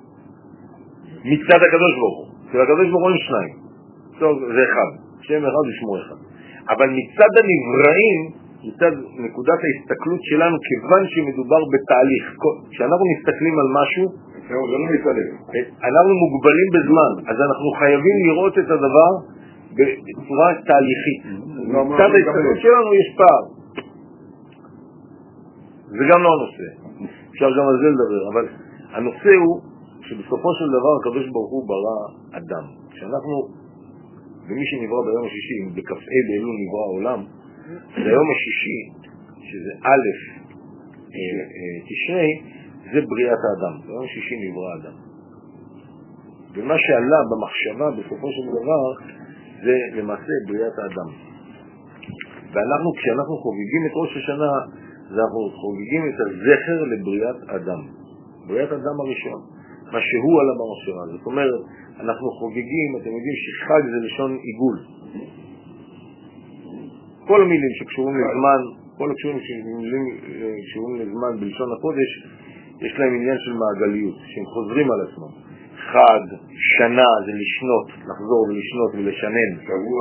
מצד הקדוש ברוך הוא. מצד הקדוש ברוך הוא אין שניים. זה אחד. שם אחד ושמו אחד. אבל מצד הנבראים, מצד נקודת ההסתכלות שלנו, כיוון שמדובר בתהליך, כשאנחנו מסתכלים על משהו, אנחנו מוגבלים בזמן, אז אנחנו חייבים לראות את הדבר בצורה תהליכית. מצד ההסתכלות שלנו יש פער. זה גם לא הנושא. אפשר גם על זה לדבר, אבל הנושא הוא שבסופו של דבר הקדוש ברוך הוא ברא אדם. כשאנחנו, ומי שנברא ביום השישי, בכ"ה באלול נברא העולם, ביום השישי, שזה א' תשרי, זה בריאת האדם. ביום השישי נברא האדם. ומה שעלה במחשבה בסופו של דבר, זה למעשה בריאת האדם. ואנחנו, כשאנחנו חוגגים את ראש השנה, אנחנו חוגגים את הזכר לבריאת אדם. בריאת אדם הראשון. מה שהוא עלה במחשבה. זאת אומרת, אנחנו חוגגים, אתם יודעים שחג זה לשון עיגול. כל המילים שקשורים לזמן, כל הקשורים שקשורים לזמן בלשון הקודש, יש להם עניין של מעגליות, שהם חוזרים על עצמם. חג, שנה, זה לשנות, לחזור ולשנות ולשנן. שבוע.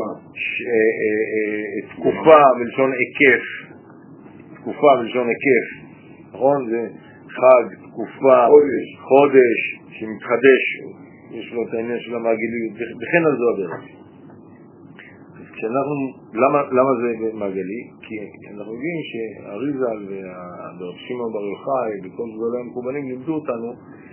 תקופה בלשון היקף. תקופה בלשון היקף. נכון? זה חג, תקופה, חודש, חודש שמתחדש, יש לו את העניין של המעגליות, וכן על זו הדרך. כשאנחנו, למה, למה זה מעגלי? כי אנחנו יודעים שהאריז"ל והרב שמעון בר יוחאי וכל גדולי המקובלים לימדו אותנו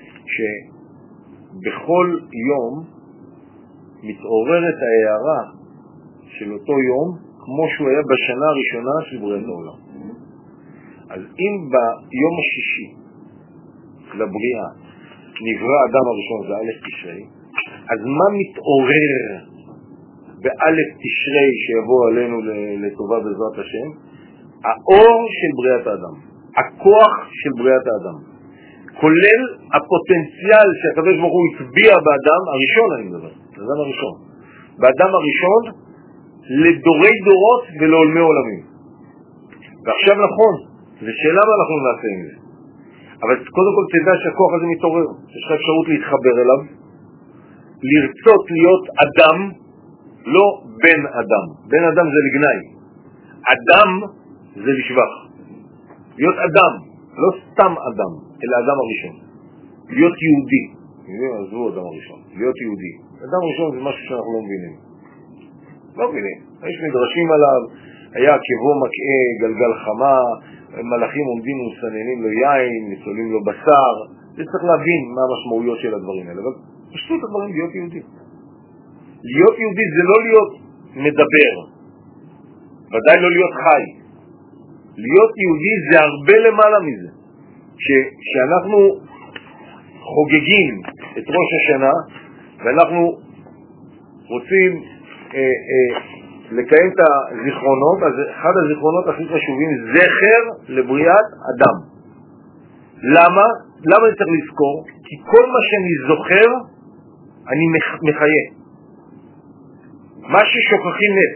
שבכל יום מתעוררת ההערה של אותו יום כמו שהוא היה בשנה הראשונה של בריאת העולם. אז אם ביום השישי לבריאה נברא האדם הראשון, זה א' תשרי, אז מה מתעורר באלף תשרי שיבוא עלינו לטובה בעזרת השם? האור של בריאת האדם, הכוח של בריאת האדם, כולל הפוטנציאל שהקדוש ברוך הוא הצביע באדם הראשון, אני מדבר, באדם הראשון, באדם הראשון לדורי דורות ולעולמי עולמים. ועכשיו נכון, זה שאלה מה אנחנו נעשה עם זה. אבל קודם כל תדע שהכוח הזה מתעורר, יש לך אפשרות להתחבר אליו, לרצות להיות אדם, לא בן אדם. בן אדם זה לגנאי. אדם זה לשבח. להיות אדם, לא סתם אדם, אלא אדם הראשון. להיות יהודי. עזבו אדם הראשון. להיות יהודי. אדם הראשון זה משהו שאנחנו לא מבינים. לא מבינים. יש מדרשים עליו, היה כבו מקעה, גלגל חמה, מלאכים עומדים ומסננים לו יין, ניצולים לו בשר. זה צריך להבין מה המשמעויות של הדברים האלה. אבל פשוט הדברים להיות יהודי. להיות יהודי זה לא להיות מדבר, ודאי לא להיות חי. להיות יהודי זה הרבה למעלה מזה. כשאנחנו חוגגים את ראש השנה ואנחנו רוצים אה, אה, לקיים את הזיכרונות, אז אחד הזיכרונות הכי חשובים זכר לבריאת אדם. למה? למה אני צריך לזכור? כי כל מה שאני זוכר אני מחיה. מה ששוכחים מת.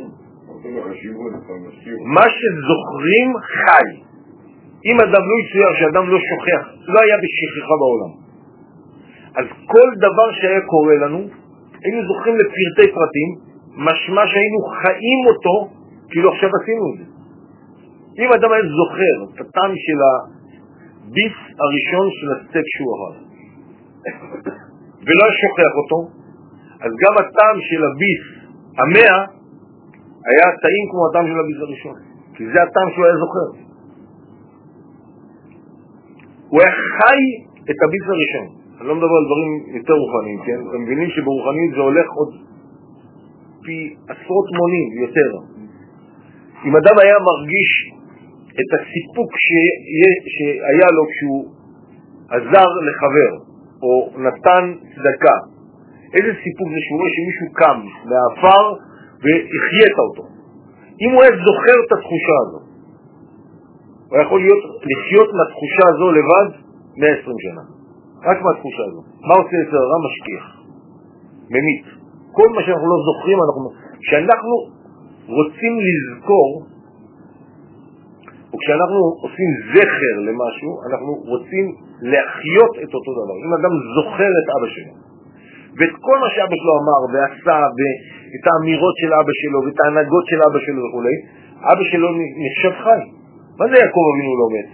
מה שזוכרים חי. אם אדם לא יצויר שאדם לא שוכח, לא היה בשכחה בעולם. אז כל דבר שהיה קורה לנו, היינו זוכרים לפרטי פרטים, משמע שהיינו חיים אותו, כאילו עכשיו עשינו את זה. אם אדם היה זוכר את הטעם של הביס הראשון של הסטייק שהוא אכל, ולא שוכח אותו, אז גם הטעם של הביס המאה היה טעים כמו הטעם של הביס הראשון, כי זה הטעם שהוא היה זוכר. הוא היה חי את הביס הראשון. אני לא מדבר על דברים יותר רוחניים, כן? אתם מבינים שברוחנית זה הולך עוד פי עשרות מונים יותר. אם אדם היה מרגיש את הסיפוק שהיה לו כשהוא עזר לחבר או נתן צדקה, איזה סיפוק זה שהוא רואה שמישהו קם מהעפר והחיית אותו. אם הוא היה זוכר את התחושה הזו, הוא יכול להיות, לחיות מהתחושה הזו לבד מאה ועשרים שנה. רק מהתחושה הזו. מה עושה את זה? הרע משכיח. ממית. כל מה שאנחנו לא זוכרים, אנחנו... כשאנחנו רוצים לזכור, או כשאנחנו עושים זכר למשהו, אנחנו רוצים להחיות את אותו דבר. אם אדם זוכר את אבא שלו, ואת כל מה שאבא שלו אמר ועשה, ואת האמירות של אבא שלו, ואת ההנהגות של אבא שלו וכו', אבא שלו נחשב חי. מה זה יעקב אבינו לא מת?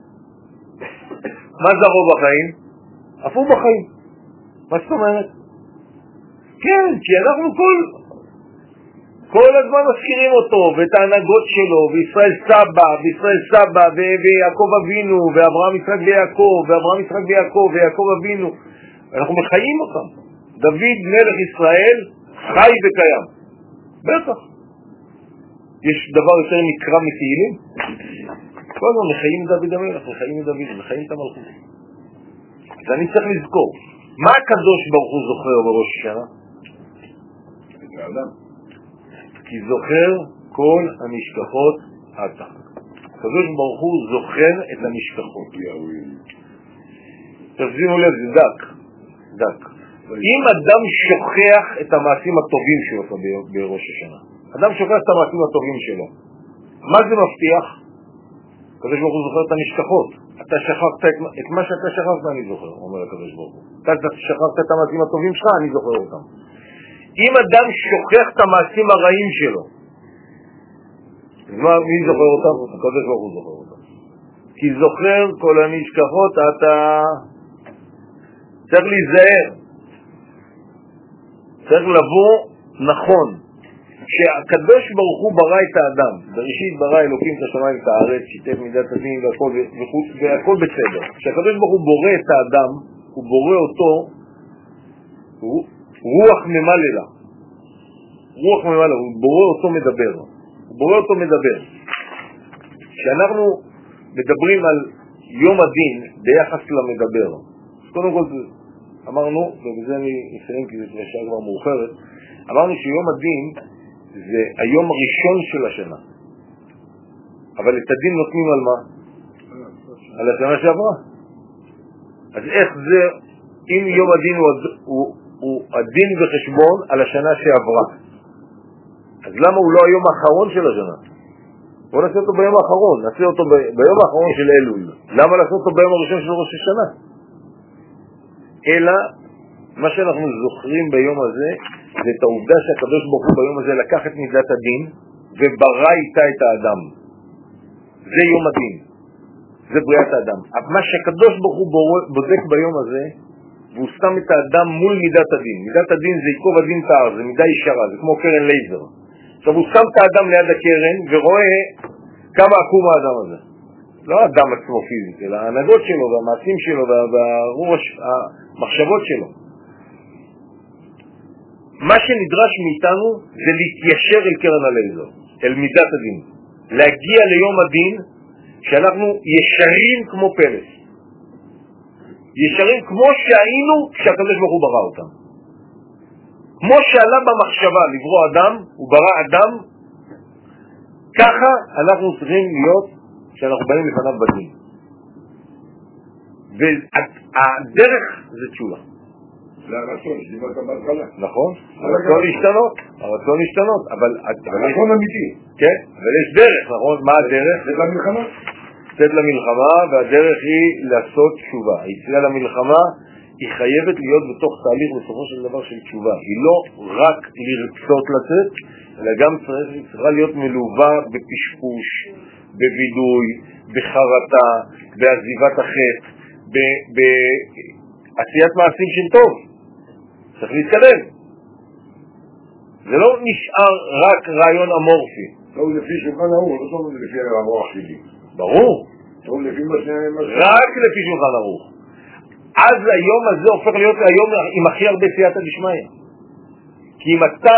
מה זה רוב החיים? אף הוא בחיים. מה זאת אומרת? כן, כי אנחנו כל, כל הזמן מזכירים אותו, ואת ההנהגות שלו, וישראל סבא, וישראל סבא, ויעקב אבינו, ואברהם יצחק ויעקב, ואברהם יצחק ויעקב, ויעקב אבינו. אנחנו מחיים אותם. דוד מלך ישראל חי וקיים. בטח. יש דבר יותר נקרא מתהילים? כל הזמן מחיים את דוד המלך, מחיים את דוד, מחיים את המלכות. אז אני צריך לזכור, מה הקדוש ברוך הוא זוכר בראש השנה? את האדם. כי זוכר כל המשכחות עתה. הקדוש ברוך הוא זוכר את המשכחות. תשימו לב, זה דק. דק. אם אדם שוכח את המעשים הטובים שלו בראש השנה, אדם שוכח את המעשים הטובים שלו, מה זה מבטיח? הקדוש ברוך הוא זוכר את המשכחות. אתה שכחת את, את מה שאתה שכחת, אני זוכר, אומר הקדוש ברוך הוא. אתה שכחת את המעשים הטובים שלך, אני זוכר אותם. אם אדם שוכח את המעשים הרעים שלו, מה, מי זוכר אותם? הקדוש ברוך הוא זוכר אותם. כי זוכר כל הנשכחות אתה. צריך להיזהר, צריך לבוא נכון, שהקדוש ברוך הוא ברא את האדם, בראשית ברא אלוקים את השמיים את הארץ, שיתף מידת הדין והכל, והכל בסדר. כשהקדוש ברוך הוא בורא את האדם, הוא בורא אותו רוח ממללה, רוח ממללה, הוא בורא אותו מדבר, הוא בורא אותו מדבר. כשאנחנו מדברים על יום הדין ביחס למדבר, קודם כל אמרנו, ובזה אני אסיים כי זה שעה כבר מאוחרת, אמרנו שיום הדין זה היום הראשון של השנה, אבל את הדין נותנים על מה? על השנה שעברה. אז איך זה, אם יום הדין הוא, הוא, הוא הדין וחשבון על השנה שעברה, אז למה הוא לא היום האחרון של השנה? בוא נעשה אותו ביום האחרון, נעשה אותו ב, ביום האחרון של אלול. למה לעשות אותו ביום הראשון של ראש השנה? אלא מה שאנחנו זוכרים ביום הזה זה את העובדה שהקדוש ברוך הוא ביום הזה לקח את מידת הדין וברא איתה את האדם. זה יום הדין, זה בריאת האדם. אבל מה שהקדוש ברוך הוא בודק ביום הזה, והוא שם את האדם מול מידת הדין. מידת הדין זה עיקוב הדין תאר, זה מידה ישרה, זה כמו קרן לייזר. עכשיו הוא שם את האדם ליד הקרן ורואה כמה עקום האדם הזה. לא האדם עצמו פיזית, אלא ההנהגות שלו והמעשים שלו והראש, המחשבות שלו. מה שנדרש מאיתנו זה להתיישר אל קרן הלייזר, אל מידת הדין. להגיע ליום הדין שאנחנו ישרים כמו פלס. ישרים כמו שהיינו כשהקדוש ברוך הוא ברא אותם. כמו שעלה במחשבה לברוא אדם, הוא ברא אדם, ככה אנחנו צריכים להיות כשאנחנו באים לפניו בדין. והדרך זה תשובה. זה הרצון, שדיברת בהתחלה. נכון, הרצון להשתנות, הרצון להשתנות, אבל... הרצון אמיתי. כן, אבל יש דרך, נכון? מה הדרך? זה למלחמה. לצאת למלחמה, והדרך היא לעשות תשובה. היציאה למלחמה היא חייבת להיות בתוך תהליך בסופו של דבר של תשובה. היא לא רק לרצות לצאת, אלא גם צריכה להיות מלווה בפשפוש, בוידוי, בחרטה, בעזיבת החטא, בעשיית מעשים של טוב. צריך להתקדם. זה לא נשאר רק רעיון אמורפי. לא לפי שולחן ערוך, לא טוב לפי המוח שלי. ברור. טוב לפי מה שניים. רק לפי שולחן ערוך. אז היום הזה הופך להיות היום עם הכי הרבה סייעתא דשמיא. כי אם אתה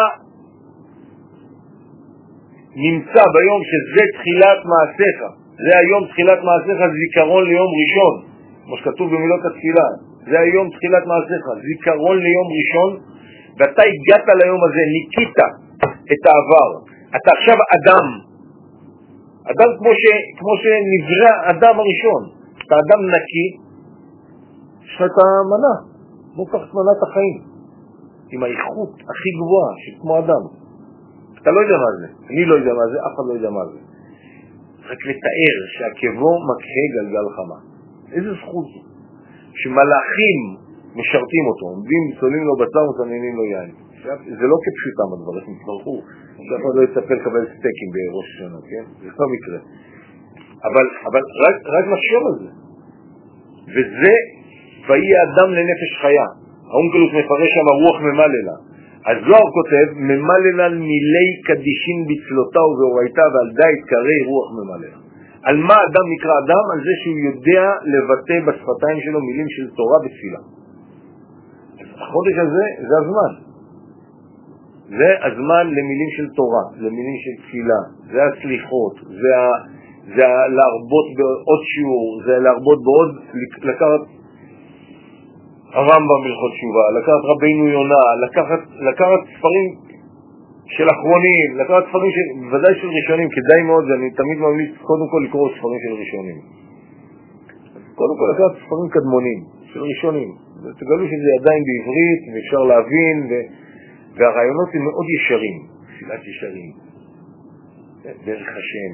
נמצא ביום שזה תחילת מעשיך, זה היום תחילת מעשיך, זיכרון ליום ראשון, כמו שכתוב במילות התפילה, זה היום תחילת מעשיך, זיכרון ליום ראשון, ואתה הגעת ליום הזה, ניקית את העבר, אתה עכשיו אדם, אדם כמו, ש, כמו שנברא אדם הראשון, אתה אדם נקי, יש לך את המנה, בוא קח את מנת החיים, עם האיכות הכי גבוהה, שכמו אדם. אתה לא יודע מה זה, אני לא יודע מה זה, אף אחד לא יודע מה זה. רק לתאר שהכבו מקהה גלגל חמה. איזה זכות זו? שמלאכים משרתים אותו, עומדים, צולים לו בצר וצננים לו יין. זה לא כפשוטם הדברים, תתברכו. שאף אחד לא יצפה לקבל סטייקים בראש השנה, כן? זה לא מקרה. אבל, אבל רק, רק נחשוב על זה. וזה, ויהיה אדם לנפש חיה. האונקלוס מפרש שם הרוח ממללה. הזוהר כותב, ממללה מילי קדישין בצלותה ובאורייתה ועל די קרי רוח ממללה. על מה אדם נקרא אדם? על זה שהוא יודע לבטא בשפתיים שלו מילים של תורה ותפילה. החודש הזה זה הזמן. זה הזמן למילים של תורה, למילים של תפילה, זה הסליחות, זה, ה, זה ה, להרבות בעוד שיעור, זה להרבות בעוד, לקחת הרמב"ם בהלכות תשובה, לקחת רבינו יונה, לקחת, לקחת ספרים של אחרונים, לקחת ספרים של, בוודאי של ראשונים, כדאי מאוד, ואני תמיד ממליץ קודם כל לקרוא ספרים של ראשונים. קודם כל לקחת ספרים קדמונים, של ראשונים. ותגלו שזה עדיין בעברית, ואפשר להבין, ו... והרעיונות הם מאוד ישרים, תפילת ישרים, דרך השם,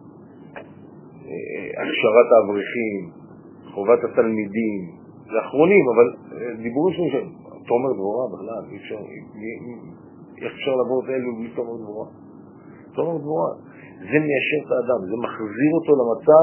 הכשרת האברכים, חובת התלמידים, זה אחרונים, אבל דיבורים שלנו, תומר דבורה בכלל, אי אפשר, איך אפשר לעבור את אלו בלי תומר דבורה? תומר דבורה, זה מיישר את האדם, זה מחזיר אותו למצב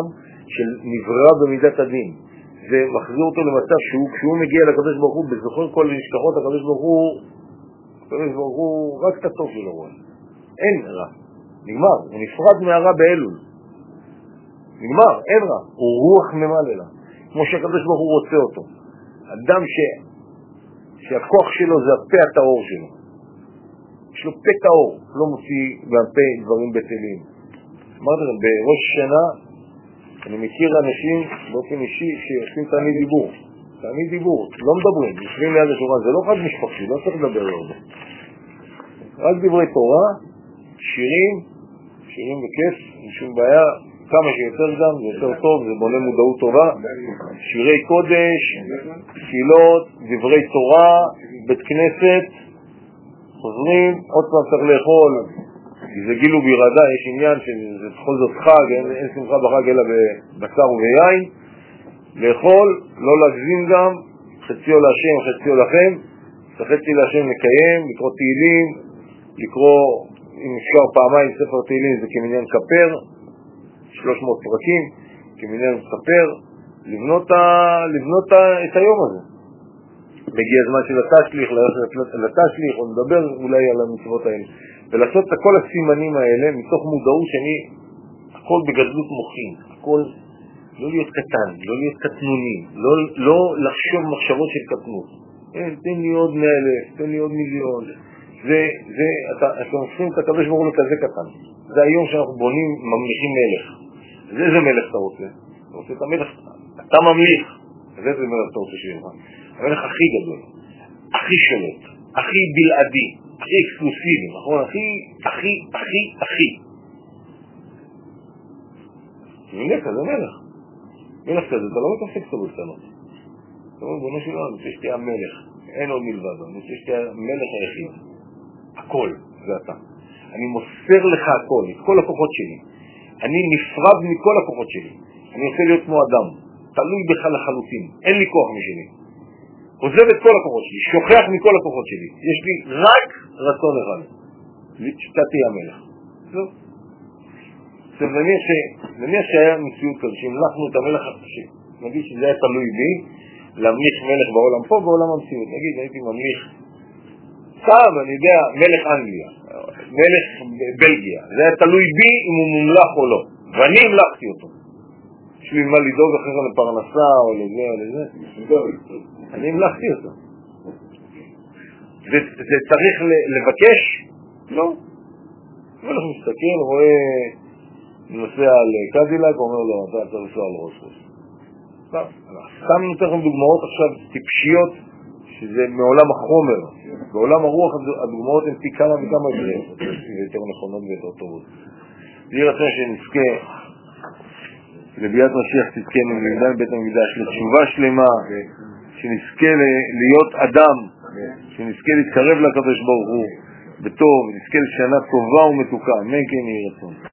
של נברא במידת הדין. זה מחזיר אותו למצב שהוא, כשהוא מגיע לקדוש ברוך הוא, בזוכר כל נשכחות, הקדוש ברוך הוא, הקדוש ברוך הוא רק את הטוב שלו רואה. אין רע. נגמר. הוא נפרד מהרע באלול. נגמר, אין רע. הוא רוח ממלא לה. כמו שהקדוש ברוך הוא רוצה אותו. אדם ש... שהכוח שלו זה הפה הטהור שלו. יש לו פה טהור, לא מוציא מהפה דברים בטלים. אמרתי לכם, בראש השנה אני מכיר אנשים באופן אישי שעושים תענית דיבור. תענית דיבור, לא מדברים, יושבים ליד השולחן, זה לא חד משפחתי, לא צריך לדבר הרבה. רק דברי תורה, שירים, שירים בכיף, אין שום בעיה, כמה שיותר גם, זה יותר טוב, זה בונה מודעות טובה, שירי קודש, תפילות, דברי תורה, בית כנסת, חוזרים, עוד פעם צריך לאכול, זה גילו בירדה, יש עניין שזה בכל זאת חג, אין, אין שמחה בחג אלא בבשר וביין, לאכול, לא להגזים גם, חציו להשם, חציו לכם, חצי להשם לקיים, לקרוא תהילים, לקרוא, אם אפשר פעמיים ספר תהילים זה כמניין כפר, שלוש מאות פרקים, כמניין כפר, לבנות, ה, לבנות ה, את היום הזה. מגיע הזמן של התשליך, לתשליך, או נדבר אולי על המצוות האלה. ולעשות את כל הסימנים האלה מתוך מודעות שאני, הכל בגדלות מוחין, הכל לא להיות קטן, לא להיות קטנוני, לא, לא לחשוב מחשבות של קטנות. אין, תן לי עוד מאה אלף, תן לי עוד מיליון. זה, זה, אתה, אתה מפכים את הקדוש ברוך הוא לכזה קטן. זה היום שאנחנו בונים, ממליכים מלך. אז איזה מלך אתה רוצה? אתה רוצה את המלך, אתה ממליך. אז איזה מלך אתה רוצה שיהיה לך? המלך הכי גדול, הכי שולט, הכי בלעדי, הכי אקסקלוסיבי, נכון? הכי, הכי, הכי, הכי. מלך כזה מלך. מלך כזה, אתה לא מתעסק סבול קטנות. אתה אומר, בנו שלנו, אני רוצה שתהיה המלך. אין עוד מלבד, אני רוצה שתהיה המלך היחיד. הכל, זה אתה. אני מוסר לך הכל, את כל הכוחות שלי. אני נפרד מכל הכוחות שלי. אני רוצה להיות כמו אדם. תלוי בך לחלוטין. אין לי כוח משלי. עוזב את כל הכוחות שלי, שוכח מכל הכוחות שלי. יש לי רק רצון אחד. שאתה תהיה המלך. זהו. עכשיו, נניח, ש... נניח שהיה מציאות כזה, שהמלכנו את המלך, נגיד שזה היה תלוי בי, להמליך מלך בעולם פה, בעולם המציאות. נגיד, הייתי ממליך, סתם, אני יודע, מלך אנגליה, מלך בלגיה. זה היה תלוי בי אם הוא מומלך או לא. ואני המלכתי אותו. יש לי מה לדאוג אחרי זה לפרנסה או לזה או לזה. אני המלכתי אותו. זה, זה צריך לבקש? לא. מלך מסתכל, רואה נוסע על קדילק, אומר לו, אתה צריך לנסוע על ראש ראש. סתם נותן לכם דוגמאות עכשיו טיפשיות, שזה מעולם החומר. בעולם הרוח הדוגמאות הן פי כמה וכמה יותר נכונות ויותר טובות. זה רצון שנזכה לביאת משיח, תזכה למגדל בית המקדש, לתשובה שלמה, שנזכה להיות אדם, שנזכה להתקרב לקדוש ברוך הוא בטוב, ונזכה לשנה טובה ומתוקה. אמן כן יהי רצון.